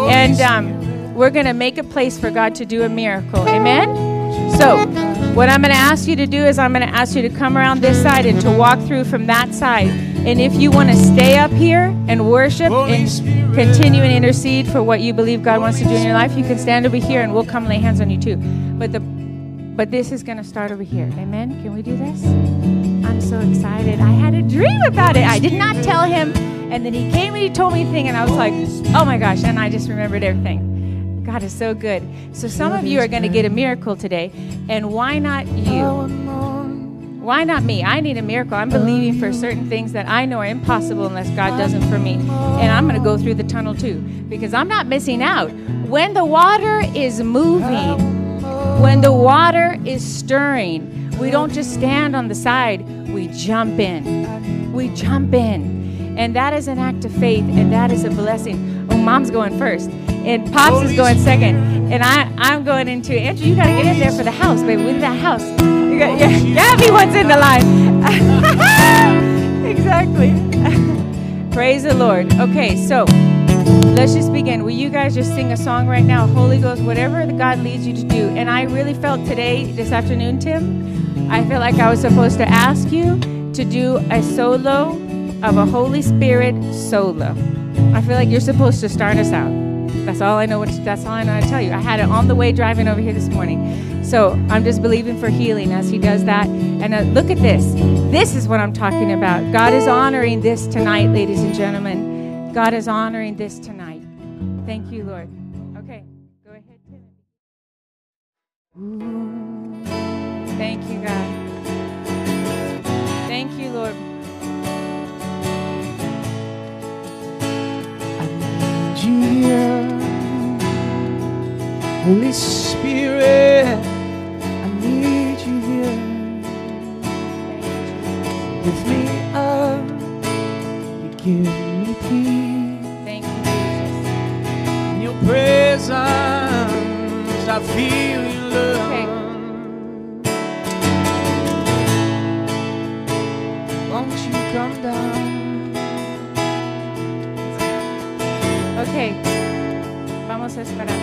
And we're going to make a place for God to do a miracle. Amen? So what I'm going to ask you to do is I'm going to ask you to come around this side and to walk through from that side. And if you want to stay up here and worship and continue and intercede for what you believe God wants to do in your life, you can stand over here and we'll come lay hands on you too. But this is going to start over here. Amen? Can we do this? I'm so excited. I had a dream about it. I did not tell him. And then he came and he told me a thing, and I was like, oh my gosh. And I just remembered everything. God is so good. So some of you are going to get a miracle today. And why not you? Why not me? I need a miracle. I'm believing for certain things that I know are impossible unless God does it for me. And I'm going to go through the tunnel too, because I'm not missing out. When the water is moving, when the water is stirring, we don't just stand on the side. We jump in. We jump in. And that is an act of faith, and that is a blessing. Oh, Mom's going first, and Pops is going second, and I'm going into, Andrew, you got to get in there for the house, baby. We need that house. Gabby wants in the line. Exactly. Praise the Lord. Okay, so let's just begin. Will you guys just sing a song right now? Holy Ghost, whatever God leads you to do. And I really felt this afternoon, Tim, I feel like I was supposed to ask you to do a solo of a Holy Spirit solo. I feel like you're supposed to start us out. That's all I know how to tell you. I had it on the way driving over here this morning. So I'm just believing for healing as he does that. And look at this. This is what I'm talking about. God is honoring this tonight, ladies and gentlemen. God is honoring this tonight. Thank you, Lord. Okay, go ahead, Timothy. Thank you, God. Thank you, Lord. I need you here. Holy Spirit, I need you here. Lift me up, you give me peace. Thank you, Jesus. In your presence, I feel your love. Okay. Won't you come down? Okay, vamos a esperar.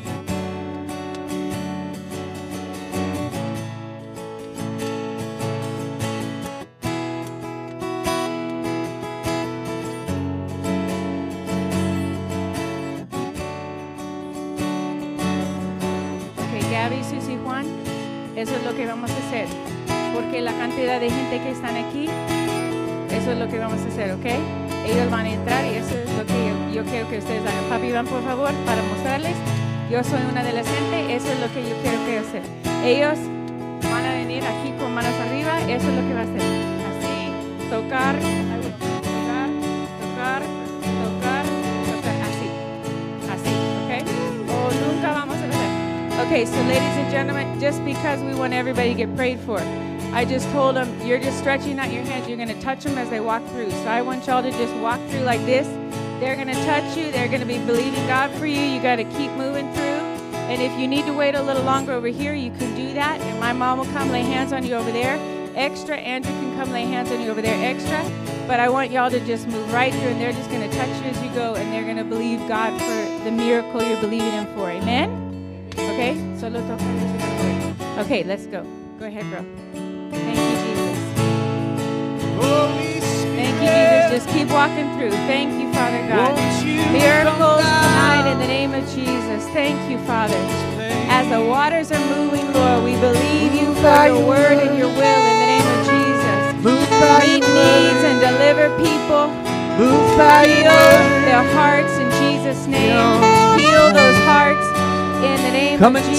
Gaby, Susi, Juan, eso es lo que vamos a hacer, porque la cantidad de gente que están aquí, eso es lo que vamos a hacer, ¿ok? Ellos van a entrar y eso es lo que yo quiero que ustedes hagan. Papi, van por favor para mostrarles. Yo soy una de las gente, eso es lo que yo quiero que hacer. Ellos van a venir aquí con manos arriba, eso es lo que va a hacer. Así, tocar, tocar, tocar, tocar, tocar, así, así, ¿ok? O nunca vamos a hacer. Okay, so ladies and gentlemen, just because we want everybody to get prayed for, I just told them, you're just stretching out your hands. You're going to touch them as they walk through. So I want y'all to just walk through like this. They're going to touch you. They're going to be believing God for you. You got to keep moving through. And if you need to wait a little longer over here, you can do that. And my mom will come lay hands on you over there. Extra. Andrew can come lay hands on you over there. Extra. But I want y'all to just move right through, and they're just going to touch you as you go, and they're going to believe God for the miracle you're believing Him for. Amen? Okay, solo toca. Okay, let's go. Go ahead, bro. Thank you, Jesus. Thank you, Jesus. Just keep walking through. Thank you, Father God. Miracles tonight in the name of Jesus. Thank you, Father. As the waters are moving, Lord, we believe you for your word and your will in the name of Jesus. Meet needs and deliver people. Heal their hearts in Jesus' name. Heal those hearts. In the name of Jesus,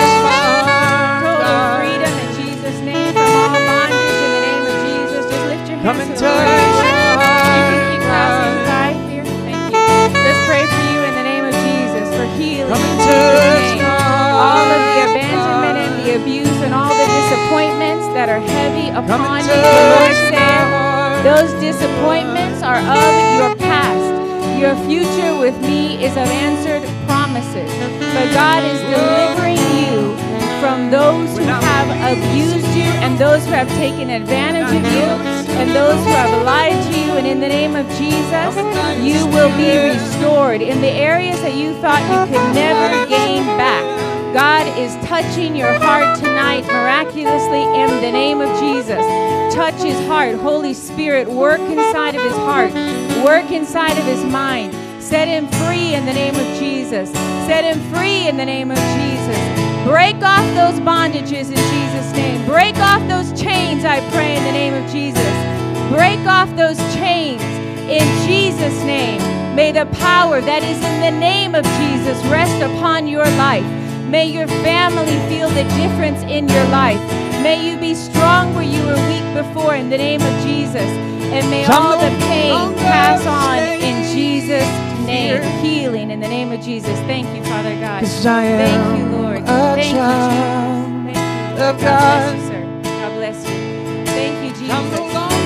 total freedom in Jesus' name from all bondage. In the name of Jesus, just lift your hands to the Lord. You can keep passing by here. Thank you. Just pray for you in the name of Jesus for healing. In Jesus' name. All of the abandonment and the abuse and all the disappointments that are heavy upon you, the Lord said, those disappointments are of your past. Your future with me is of answered promises. But God is delivering you from those who have abused you and those who have taken advantage of you and those who have lied to you. And in the name of Jesus, you will be restored in the areas that you thought you could never gain back. God is touching your heart tonight miraculously in the name of Jesus. Touch his heart. Holy Spirit, work inside of his heart. Work inside of his mind. Set him free in the name of Jesus. Set him free in the name of Jesus. Break off those bondages in Jesus' name. Break off those chains, I pray, in the name of Jesus. Break off those chains in Jesus' name. May the power that is in the name of Jesus rest upon your life. May your family feel the difference in your life. May you be strong where you were weak before in the name of Jesus. And may all the pain pass on in Jesus' name. Healing in the name of Jesus. Thank you, Father God. Thank you, Lord. Thank you, Jesus. Thank you, Lord. God bless you, sir. God bless you. Thank you, Jesus. Keep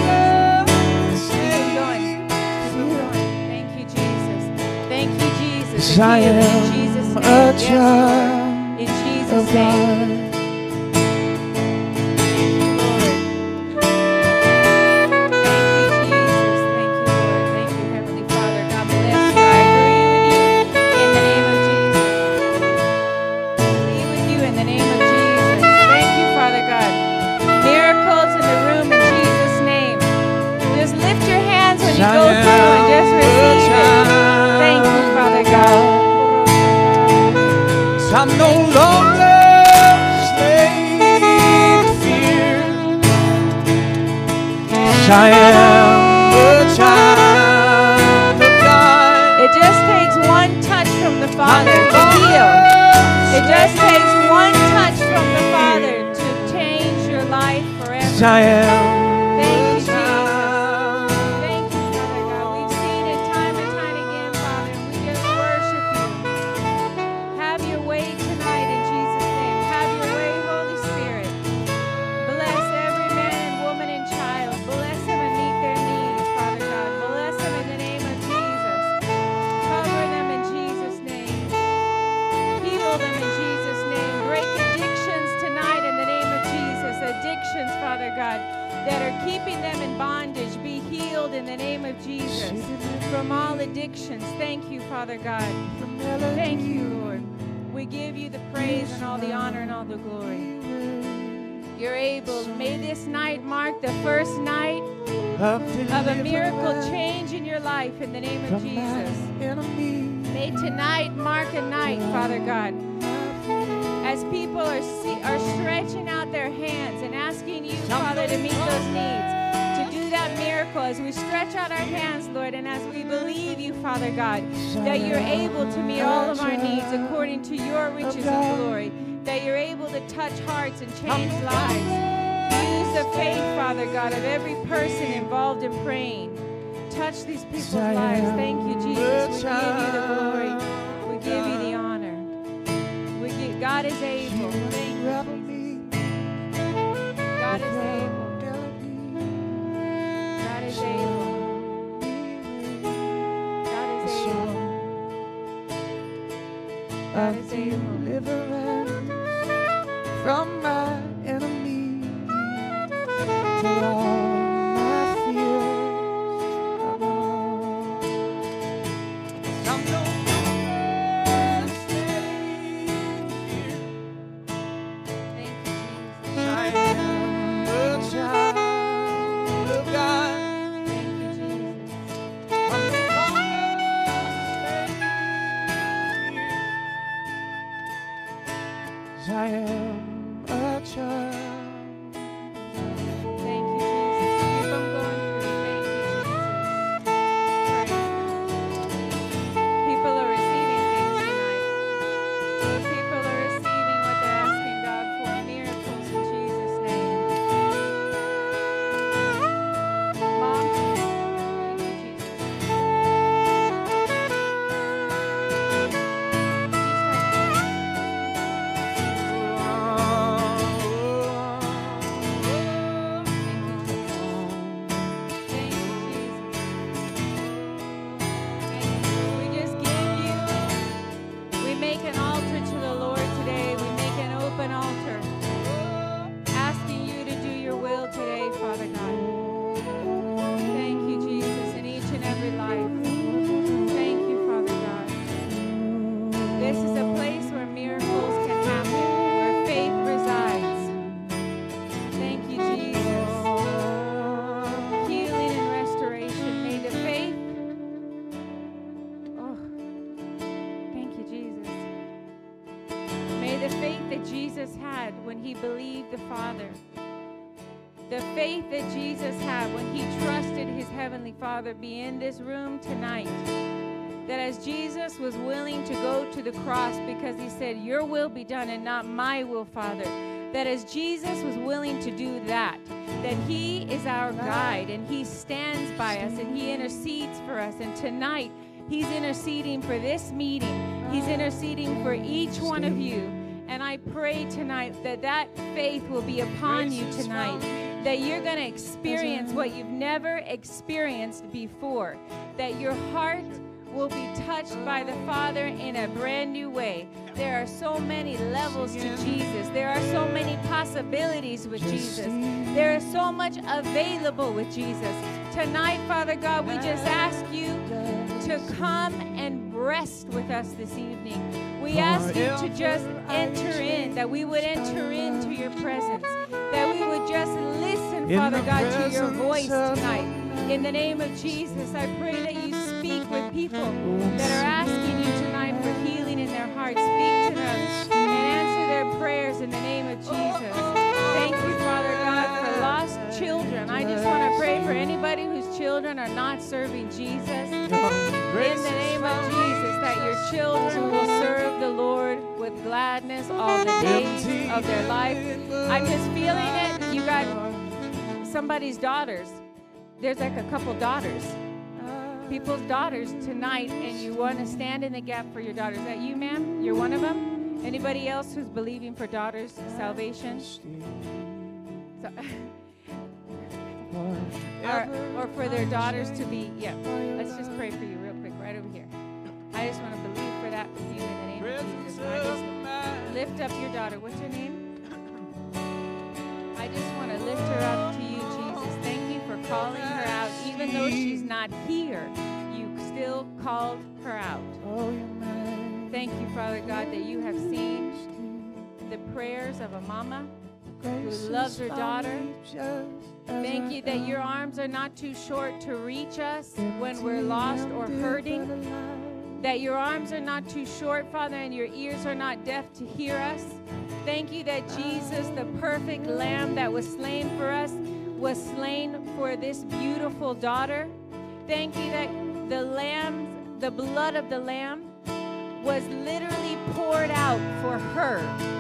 going. Keep going. Thank you, Jesus. Thank you, Jesus. Healing in Jesus' name. Yes, Lord. In Jesus' name. You go through and just receive it. Thank you, Father God. I'm no longer I am a child of God. It just takes one touch from the Father to heal. It just takes one touch from the Father to change your life forever. I am. Thank you, Jesus. Thank you, Father God. We've seen it time and time again, Father, and we just worship you. Have your way tonight in Jesus' name. Have your way, Holy Spirit. Bless every man and woman and child. Bless them and meet their needs, Father God. Bless them in the name of Jesus. Cover them in Jesus' name. Heal them in Jesus' name. Break addictions tonight in the name of Jesus. Addictions, Father God, that are keeping them in bondage, be healed in the name of Jesus from all addictions. Thank you, Father God. Thank you, Lord. We give you the praise and all the honor and all the glory. You're able. May this night mark the first night of a miracle change in your life in the name of Jesus. May tonight mark a night, Father God, as people are stretching out their hands and asking you, Father, to meet those needs, to do that miracle as we stretch out our hands, Lord, and as we believe you, Father God, that you're able to meet all of our needs according to your riches and glory, that you're able to touch hearts and change lives. Use the faith, Father God, of every person involved in praying. Touch these people's lives. Thank you, Jesus. We give you the glory. We give you the honor. God is able. Thank you, Jesus. God is able. God is able. God is able. God is able. Deliverance from my enemies till all my fears are gone. I'm no longer staying here. Thank you, Jesus. I am a child of God. Thank you, Jesus. I'm no longer staying here. I am a child. Thank you, Jesus. Keep on going through. Thank you, Jesus. Praise God. People are receiving things tonight. People are receiving what they're asking God for. Miracles in Jesus' name. Mom. Thank you, Jesus. Thank you, Jesus. We just give you, we make an altar to the Lord today. We make an open altar, asking you to do your will today, Father God. Thank you, Jesus, in each and every life. Thank you, Father God. This is a place where miracles can happen, where faith resides. Thank you, Jesus. Healing and restoration. May the faith, oh, thank you, Jesus. May the faith that Jesus had when he believed the Father, the faith that Jesus had when he trusted his heavenly Father, be in this room tonight. That as Jesus was willing to go to the cross because he said, your will be done and not my will, Father. That as Jesus was willing to do that he is our guide and he stands by us and he intercedes for us. And tonight, he's interceding for this meeting. He's interceding for each one of you. And I pray tonight that that faith will be upon you tonight. That you're going to experience what you've never experienced before. That your heart will be touched by the Father in a brand new way. There are so many levels to Jesus. There are so many possibilities with Jesus. There is so much available with Jesus. Tonight, Father God, we just ask you to come and rest with us this evening. We ask you to just enter in, that we would enter into your presence, that we would just listen, Father God, to your voice tonight. In the name of Jesus, I pray that you speak with people that are asking you tonight for healing in their hearts. Speak to them and answer their prayers in the name of Jesus. Thank you, Father God, for lost children. I just want to pray for any children will serve the Lord with gladness all the days of their life. I'm just feeling it. You got somebody's daughters. There's like a couple daughters. People's daughters tonight, and you want to stand in the gap for your daughters. Is that you, ma'am? You're one of them? Anybody else who's believing for daughters' salvation? So, or for their daughters to be, yeah. Let's just pray for you real quick, right over here. I just want to believe for that with you in the name of Jesus. I just lift up your daughter. What's your name? I just want to lift her up to you, Jesus. Thank you for calling her out. Even though she's not here, you still called her out. Thank you, Father God, that you have seen the prayers of a mama who loves her daughter. Thank you that your arms are not too short to reach us when we're lost or hurting. That your arms are not too short, Father, and your ears are not deaf to hear us. Thank you that Jesus, the perfect lamb that was slain for us, was slain for this beautiful daughter. Thank you that the blood of the lamb was literally poured out for her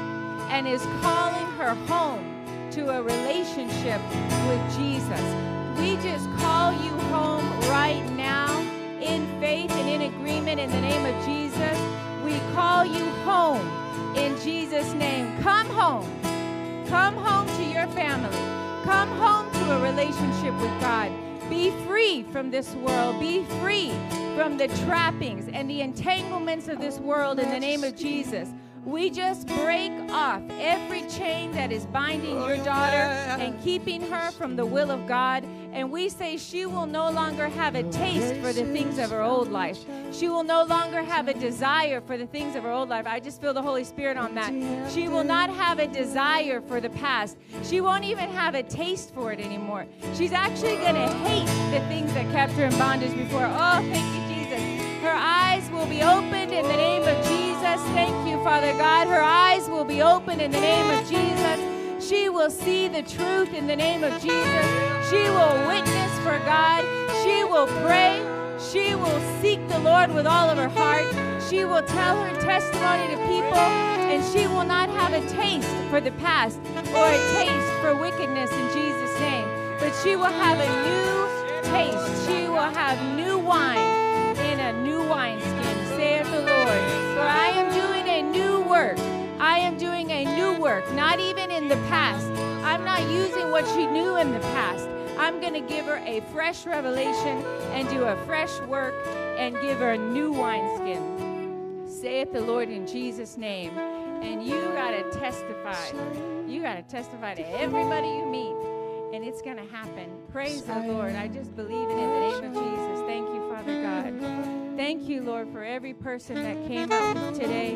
and is calling her home to a relationship with Jesus. We just call you home right now in faith and in agreement in the name of Jesus. We call you home in Jesus' name. Come home. Come home to your family. Come home to a relationship with God. Be free from this world. Be free from the trappings and the entanglements of this world in the name of Jesus. We just break off every chain that is binding your daughter and keeping her from the will of God. And we say she will no longer have a taste for the things of her old life. She will no longer have a desire for the things of her old life. I just feel the Holy Spirit on that. She will not have a desire for the past. She won't even have a taste for it anymore. She's actually going to hate the things that kept her in bondage before. Oh, thank you, Jesus. Her eyes will be opened in the name of Jesus. Thank you, Father God. Her eyes will be opened in the name of Jesus. She will see the truth in the name of Jesus. She will witness for God. She will pray. She will seek the Lord with all of her heart. She will tell her testimony to people, and she will not have a taste for the past or a taste for wickedness in Jesus' name. But she will have a new taste. She will have new wine in a new wineskin, saith the Lord. For I am doing a new work. I am doing a new work, not even in the past. I'm not using what she knew in the past. I'm going to give her a fresh revelation and do a fresh work and give her a new wineskin, saith the Lord in Jesus' name. And you got to testify. You got to testify to everybody you meet, and it's going to happen. Praise the Lord. I just believe it in the name of Jesus. Thank you, Father God. Thank you, Lord, for every person that came up today,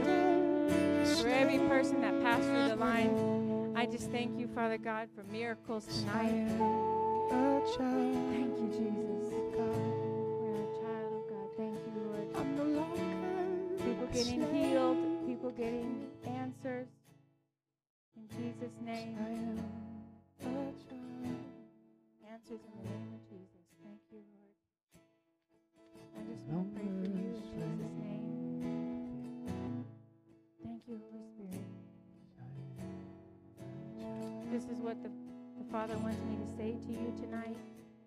for every person that passed through the line. I just thank you, Father God, for miracles tonight. Thank you, Jesus. We're a child of God. Thank you, Lord. People getting healed, people getting answers. In Jesus' name. Answers in the name of Jesus. Thank you, Lord. I just want to pray for you in Jesus' name. Thank you, Holy Spirit. This is what the Father wants me to say to you tonight.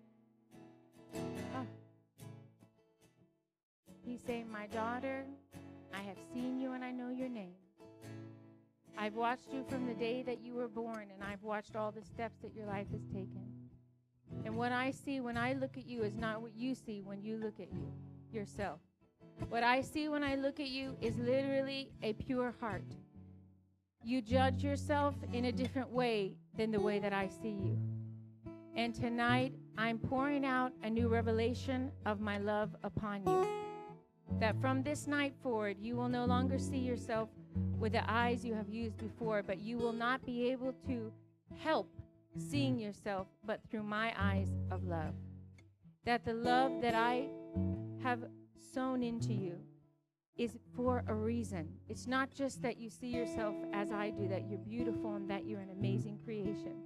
He's saying, my daughter, I have seen you and I know your name. I've watched you from the day that you were born, and I've watched all the steps that your life has taken. And what I see when I look at you is not what you see when you look at you yourself. What I see when I look at you is literally a pure heart. You judge yourself in a different way than the way that I see you. And tonight, I'm pouring out a new revelation of my love upon you. That from this night forward, you will no longer see yourself with the eyes you have used before, but you will not be able to help seeing yourself but through my eyes of love. That the love that I have sown into you is for a reason. It's not just that you see yourself as I do, that you're beautiful and that you're an amazing creation.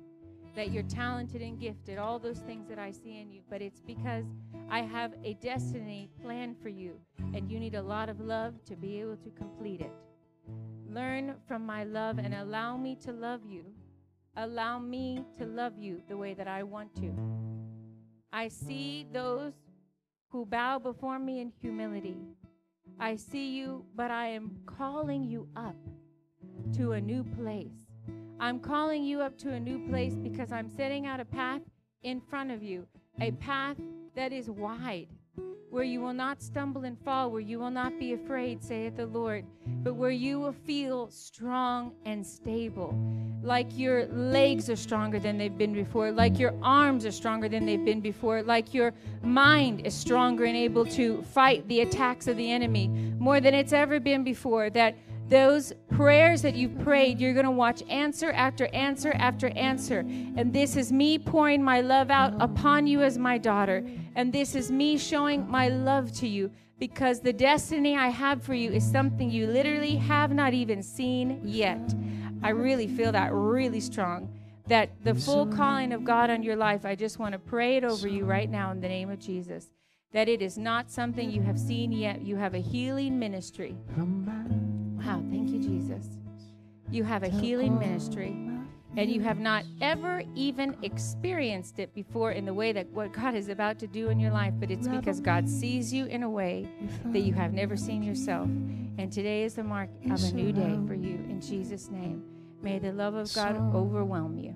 that you're talented and gifted, all those things that I see in you, but it's because I have a destiny planned for you, and you need a lot of love to be able to complete it. Learn from my love and allow me to love you. Allow me to love you the way that I want to. I see those who bow before me in humility. I see you, but I am calling you up to a new place. I'm calling you up to a new place because I'm setting out a path in front of you, a path that is wide, where you will not stumble and fall, where you will not be afraid, saith the Lord, but where you will feel strong and stable, like your legs are stronger than they've been before, like your arms are stronger than they've been before, like your mind is stronger and able to fight the attacks of the enemy more than it's ever been before, that those prayers that you've prayed, you're going to watch answer after answer after answer. And this is me pouring my love out upon you as my daughter. And this is me showing my love to you, because the destiny I have for you is something you literally have not even seen yet. I really feel that really strong, that the full calling of God on your life, I just want to pray it over you right now in the name of Jesus, that it is not something you have seen yet. You have a healing ministry. Wow, thank you, Jesus. You have a healing ministry, and you have not ever even experienced it before in the way that what God is about to do in your life, but it's because God sees you in a way that you have never seen yourself. And today is the mark of a new day for you, in Jesus' name. May the love of God overwhelm you.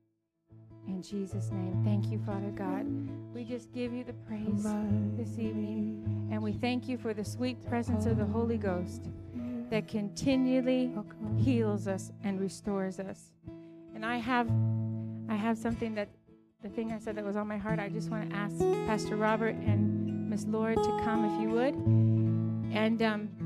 In Jesus' name, thank you, Father God. We just give you the praise this evening, and we thank you for the sweet presence of the Holy Ghost that continually heals us and restores us. And I have something that, the thing I said that was on my heart, I just want to ask Pastor Robert and Miss Lord to come if you would. And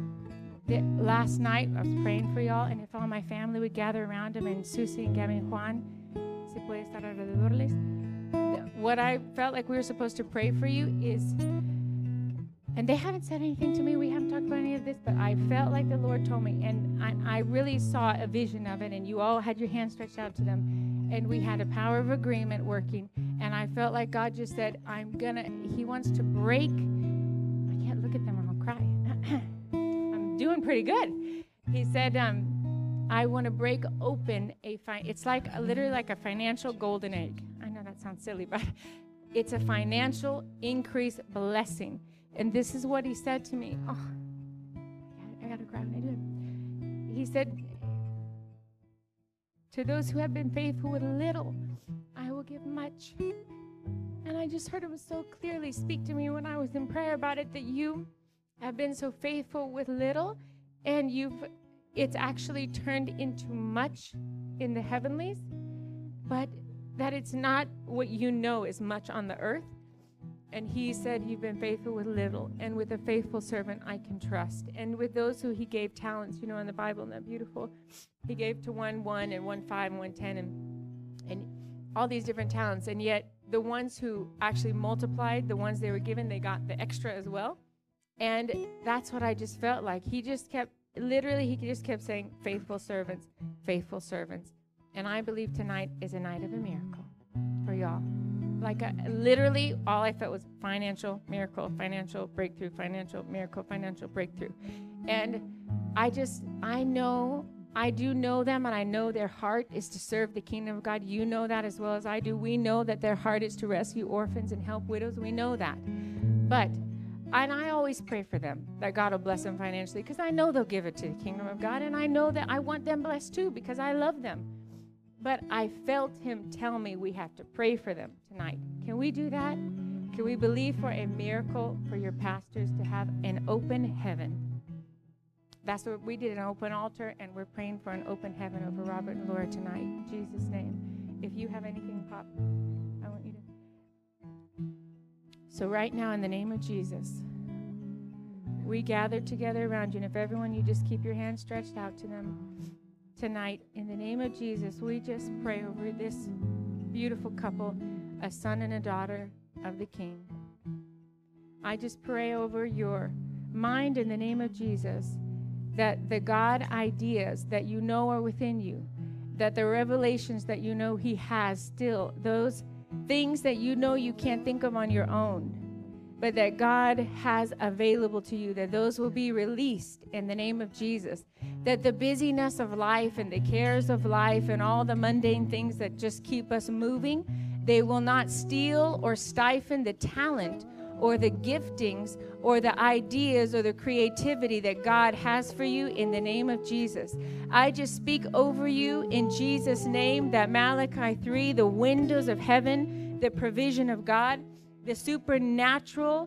last night I was praying for y'all, and if all my family would gather around him, and Susie and Gabby and Juan, si puede estar alrededorles. What I felt like we were supposed to pray for you is, and they haven't said anything to me, we haven't talked about any of this, but I felt like the Lord told me, and I really saw a vision of it, and you all had your hands stretched out to them, and we had a power of agreement working, and I felt like God just said, He wants to break, I can't look at them or I'll cry. I'm doing pretty good. He said, I want to break open it's like literally like a financial golden egg. I know that sounds silly, but it's a financial increase blessing. And this is what he said to me. Oh, I got to cry when I do it. He said, to those who have been faithful with little, I will give much. And I just heard him so clearly speak to me when I was in prayer about it, that you have been so faithful with little, and it's actually turned into much in the heavenlies, but that it's not what you know is much on the earth. And he said, you've been faithful with little, and with a faithful servant I can trust. And with those who he gave talents, in the Bible, isn't that beautiful? He gave to one and 1 5 and 1 10 and all these different talents. And yet the ones who actually multiplied, the ones they were given, they got the extra as well. And that's what I just felt like. He just kept saying, faithful servants, faithful servants. And I believe tonight is a night of a miracle for y'all. Literally, all I felt was financial miracle, financial breakthrough, financial miracle, financial breakthrough. And I do know them, and I know their heart is to serve the kingdom of God. You know that as well as I do. We know that their heart is to rescue orphans and help widows. We know that. And I always pray for them, that God will bless them financially, because I know they'll give it to the kingdom of God, and I know that I want them blessed too, because I love them. But I felt him tell me we have to pray for them tonight. Can we do that? Can we believe for a miracle for your pastors to have an open heaven? That's what we did, an open altar, and we're praying for an open heaven over Robert and Laura tonight. In Jesus' name. If you have anything, Pop, I want you to. So right now, in the name of Jesus, we gather together around you. And if everyone, you just keep your hands stretched out to them. Tonight, in the name of Jesus, we just pray over this beautiful couple, a son and a daughter of the King. I just pray over your mind in the name of Jesus, that the God ideas that you know are within you, that the revelations that you know he has still, those things that you know you can't think of on your own, but that God has available to you, that those will be released in the name of Jesus. That the busyness of life and the cares of life and all the mundane things that just keep us moving, they will not steal or stifle the talent or the giftings or the ideas or the creativity that God has for you in the name of Jesus. I just speak over you in Jesus' name that Malachi 3, the windows of heaven, the provision of God, the supernatural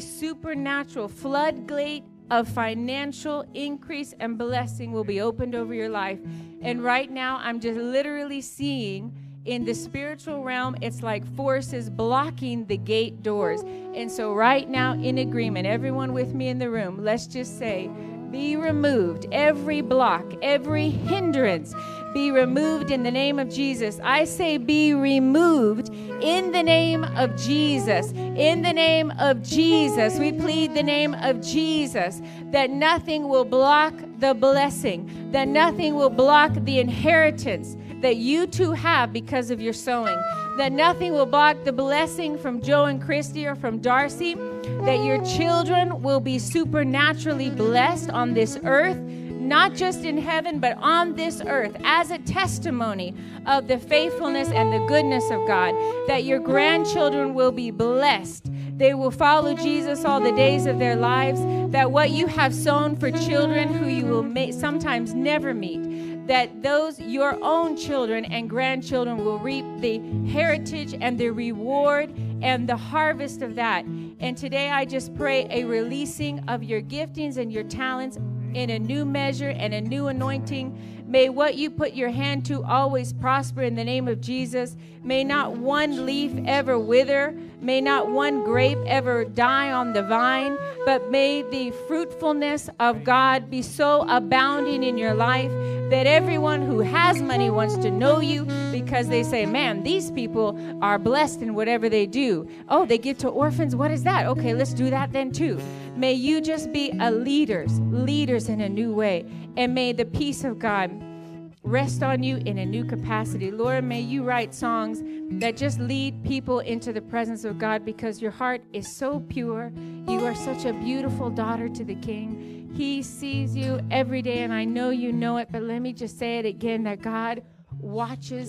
floodgate of financial increase and blessing will be opened over your life. And right now, I'm just literally seeing in the spiritual realm, it's like forces blocking the gate doors. And so right now, in agreement, everyone with me in the room, let's just say, be removed. Every block, every hindrance, be removed in the name of Jesus. I say be removed in the name of Jesus. In the name of Jesus. We plead the name of Jesus, that nothing will block the blessing, that nothing will block the inheritance that you two have because of your sowing, that nothing will block the blessing from Joe and Christy or from Darcy, that your children will be supernaturally blessed on this earth, not just in heaven, but on this earth, as a testimony of the faithfulness and the goodness of God, that your grandchildren will be blessed. They will follow Jesus all the days of their lives, that what you have sown for children who you will sometimes never meet, that those, your own children and grandchildren, will reap the heritage and the reward and the harvest of that. And today I just pray a releasing of your giftings and your talents in a new measure and a new anointing. May what you put your hand to always prosper in the name of Jesus. May not one leaf ever wither. May not one grape ever die on the vine. But may the fruitfulness of God be so abounding in your life that everyone who has money wants to know you, because they say, man, these people are blessed in whatever they do. Oh, they give to orphans. What is that? Okay, let's do that then too. May you just be leaders in a new way. And may the peace of God rest on you in a new capacity. Lord, may you write songs that just lead people into the presence of God, because your heart is so pure. You are such a beautiful daughter to the King. He sees you every day, and I know you know it, but let me just say it again, that God watches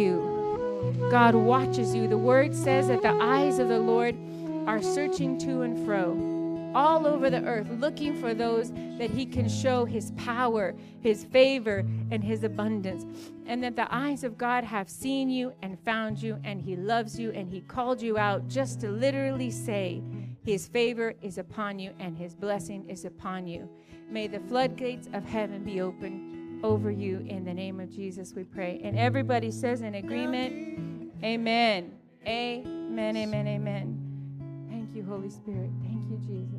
you. God watches you. The word says that the eyes of the Lord are searching to and fro all over the earth, looking for those that he can show his power, his favor, and his abundance. And that the eyes of God have seen you and found you, and he loves you, and he called you out just to literally say his favor is upon you and his blessing is upon you. May the floodgates of heaven be open over you in the name of Jesus, we pray. And everybody says in agreement, amen. Amen, amen, amen. Thank you, Holy Spirit. Thank you, Jesus.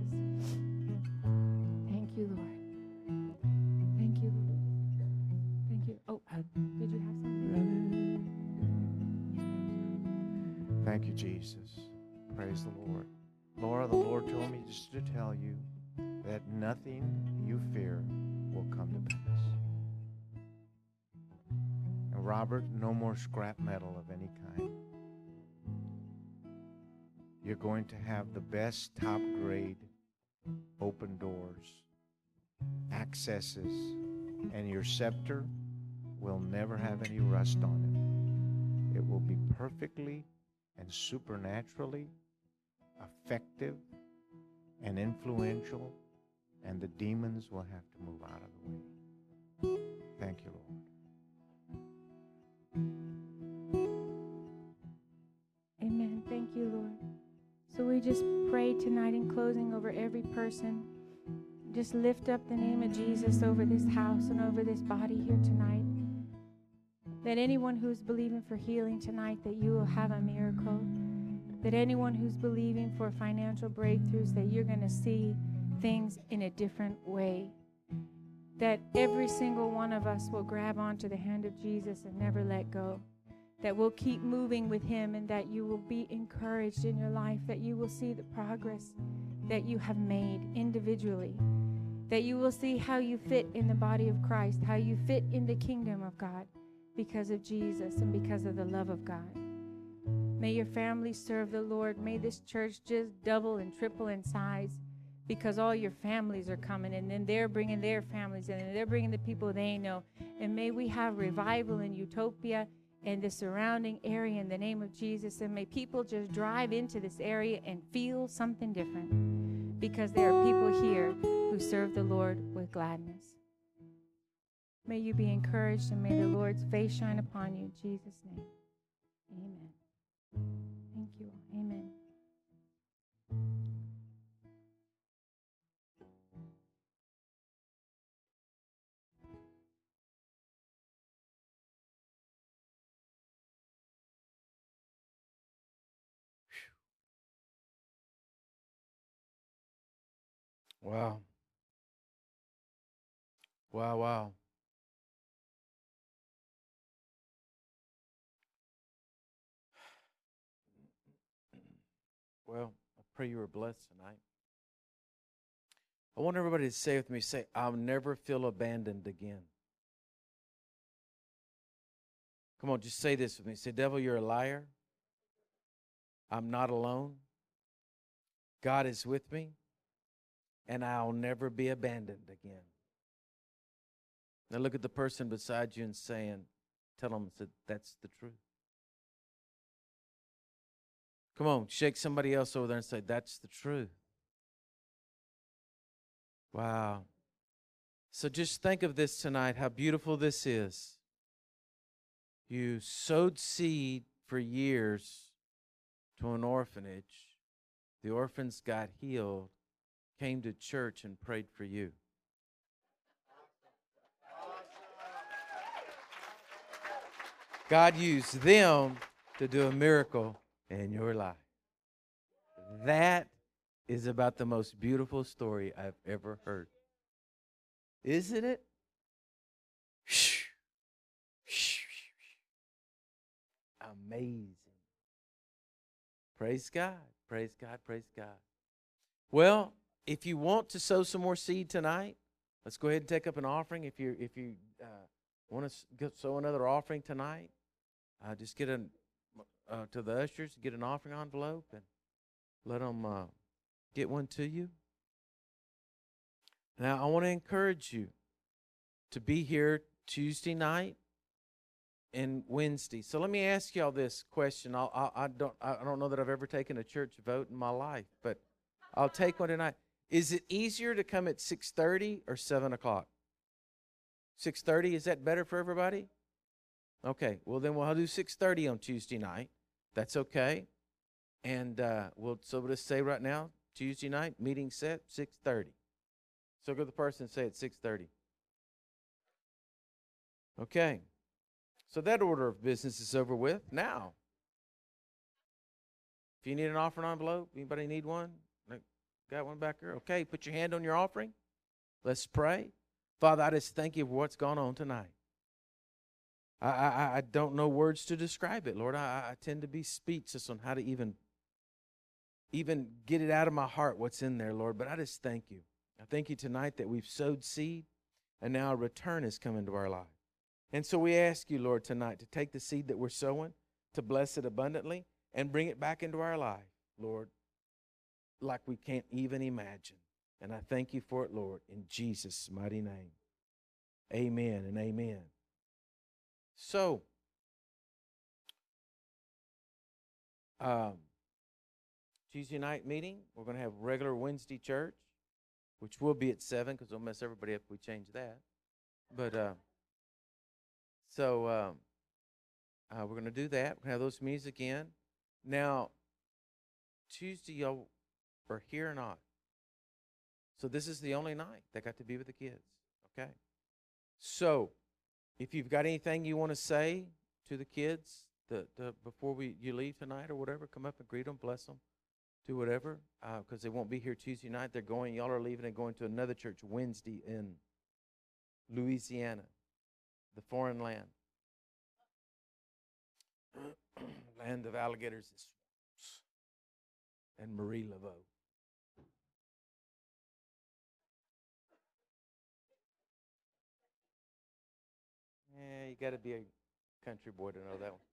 Thank you, Lord. Thank you, Lord. Thank you. Oh, did you have something? Thank you, Jesus. Praise the Lord. Laura, the Lord told me just to tell you that nothing you fear will come to pass. And Robert, no more scrap metal of any kind. You're going to have the best top grade open doors, accesses, and your scepter will never have any rust on it. It will be perfectly and supernaturally effective and influential, and the demons will have to move out of the way. Thank you, Lord. Amen. Thank you, Lord. So we just pray tonight in closing over every person. Just lift up the name of Jesus over this house and over this body here tonight. That anyone who's believing for healing tonight, that you will have a miracle. That anyone who's believing for financial breakthroughs, that you're going to see things in a different way. That every single one of us will grab onto the hand of Jesus and never let go. That we'll keep moving with him, and that you will be encouraged in your life, that you will see the progress that you have made individually. That you will see how you fit in the body of Christ, how you fit in the kingdom of God. because of Jesus and because of the love of God. May your family serve the Lord. May this church just double and triple in size, because all your families are coming, and then they're bringing their families in, and they're bringing the people they know. And may we have revival in Utopia and the surrounding area in the name of Jesus. And may people just drive into this area and feel something different, because there are people here who serve the Lord with gladness. May you be encouraged, and may the Lord's face shine upon you. In Jesus' name, amen. Thank you. Amen. Wow. Wow, wow. Well, I pray you were blessed tonight. I want everybody to say with me, say, I'll never feel abandoned again. Come on, just say this with me. Say, devil, you're a liar. I'm not alone. God is with me, and I'll never be abandoned again. Now look at the person beside you and tell them that that's the truth. Come on, shake somebody else over there and say, that's the truth. Wow. So just think of this tonight, how beautiful this is. You sowed seed for years to an orphanage. The orphans got healed, came to church and prayed for you. God used them to do a miracle in your life. That is about the most beautiful story I've ever heard. Isn't it? Amazing. Praise God. Praise God. Praise God. Well, if you want to sow some more seed tonight, let's go ahead and take up an offering. If you want to sow another offering tonight, just get to the ushers, get an offering envelope, and let them get one to you. Now, I want to encourage you to be here Tuesday night and Wednesday. So let me ask y'all this question. I don't know that I've ever taken a church vote in my life, but I'll take one tonight. Is it easier to come at 6:30 or 7 o'clock? 6:30, is that better for everybody? Okay, well then we'll do 6:30 on Tuesday night. That's okay. And we'll just say right now, Tuesday night, meeting set, 6:30. So go to the person and say it's 6:30. Okay. So that order of business is over with. Now, if you need an offering envelope, anybody need one? Got one back there? Okay, put your hand on your offering. Let's pray. Father, I just thank you for what's gone on tonight. I don't know words to describe it, Lord. I tend to be speechless on how to even get it out of my heart what's in there, Lord. But I just thank you. I thank you tonight that we've sowed seed, and now a return has come into our life. And so we ask you, Lord, tonight to take the seed that we're sowing, to bless it abundantly, and bring it back into our life, Lord, like we can't even imagine. And I thank you for it, Lord, in Jesus' mighty name. Amen and amen. So, Tuesday night meeting, we're going to have regular Wednesday church, which will be at 7 because we'll mess everybody up if we change that. But, we're going to do that. We're going to have those meetings again. Now, Tuesday, y'all are here or not? So this is the only night that got to be with the kids, okay? So, if you've got anything you want to say to the kids before you leave tonight or whatever, come up and greet them, bless them, do whatever, because they won't be here Tuesday night. Y'all are leaving and going to another church Wednesday in Louisiana, the foreign land. Land of alligators and swamps. And Marie Laveau. Yeah, you got to be country boy to know that one.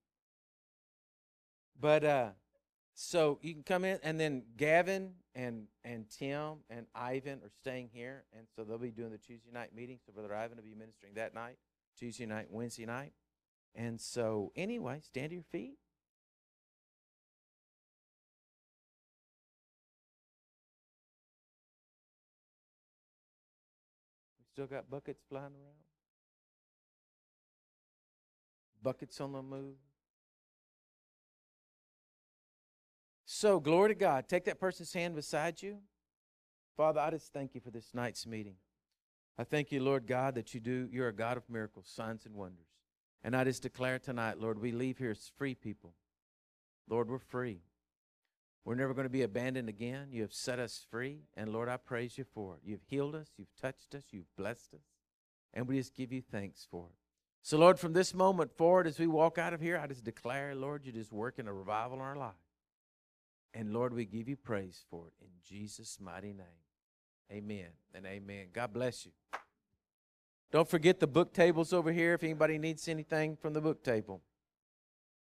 But so you can come in, and then Gavin and Tim and Ivan are staying here, and so they'll be doing the Tuesday night meeting. So Brother Ivan will be ministering that night, Tuesday night, Wednesday night. And so anyway, stand to your feet. We still got buckets flying around. Buckets on the move. So, glory to God. Take that person's hand beside you. Father, I just thank you for this night's meeting. I thank you, Lord God, that you're a God of miracles, signs, and wonders. And I just declare tonight, Lord, we leave here as free people. Lord, we're free. We're never going to be abandoned again. You have set us free. And, Lord, I praise you for it. You've healed us. You've touched us. You've blessed us. And we just give you thanks for it. So, Lord, from this moment forward, as we walk out of here, I just declare, Lord, you're just working a revival in our lives. And, Lord, we give you praise for it in Jesus' mighty name. Amen and amen. God bless you. Don't forget the book table's over here if anybody needs anything from the book table.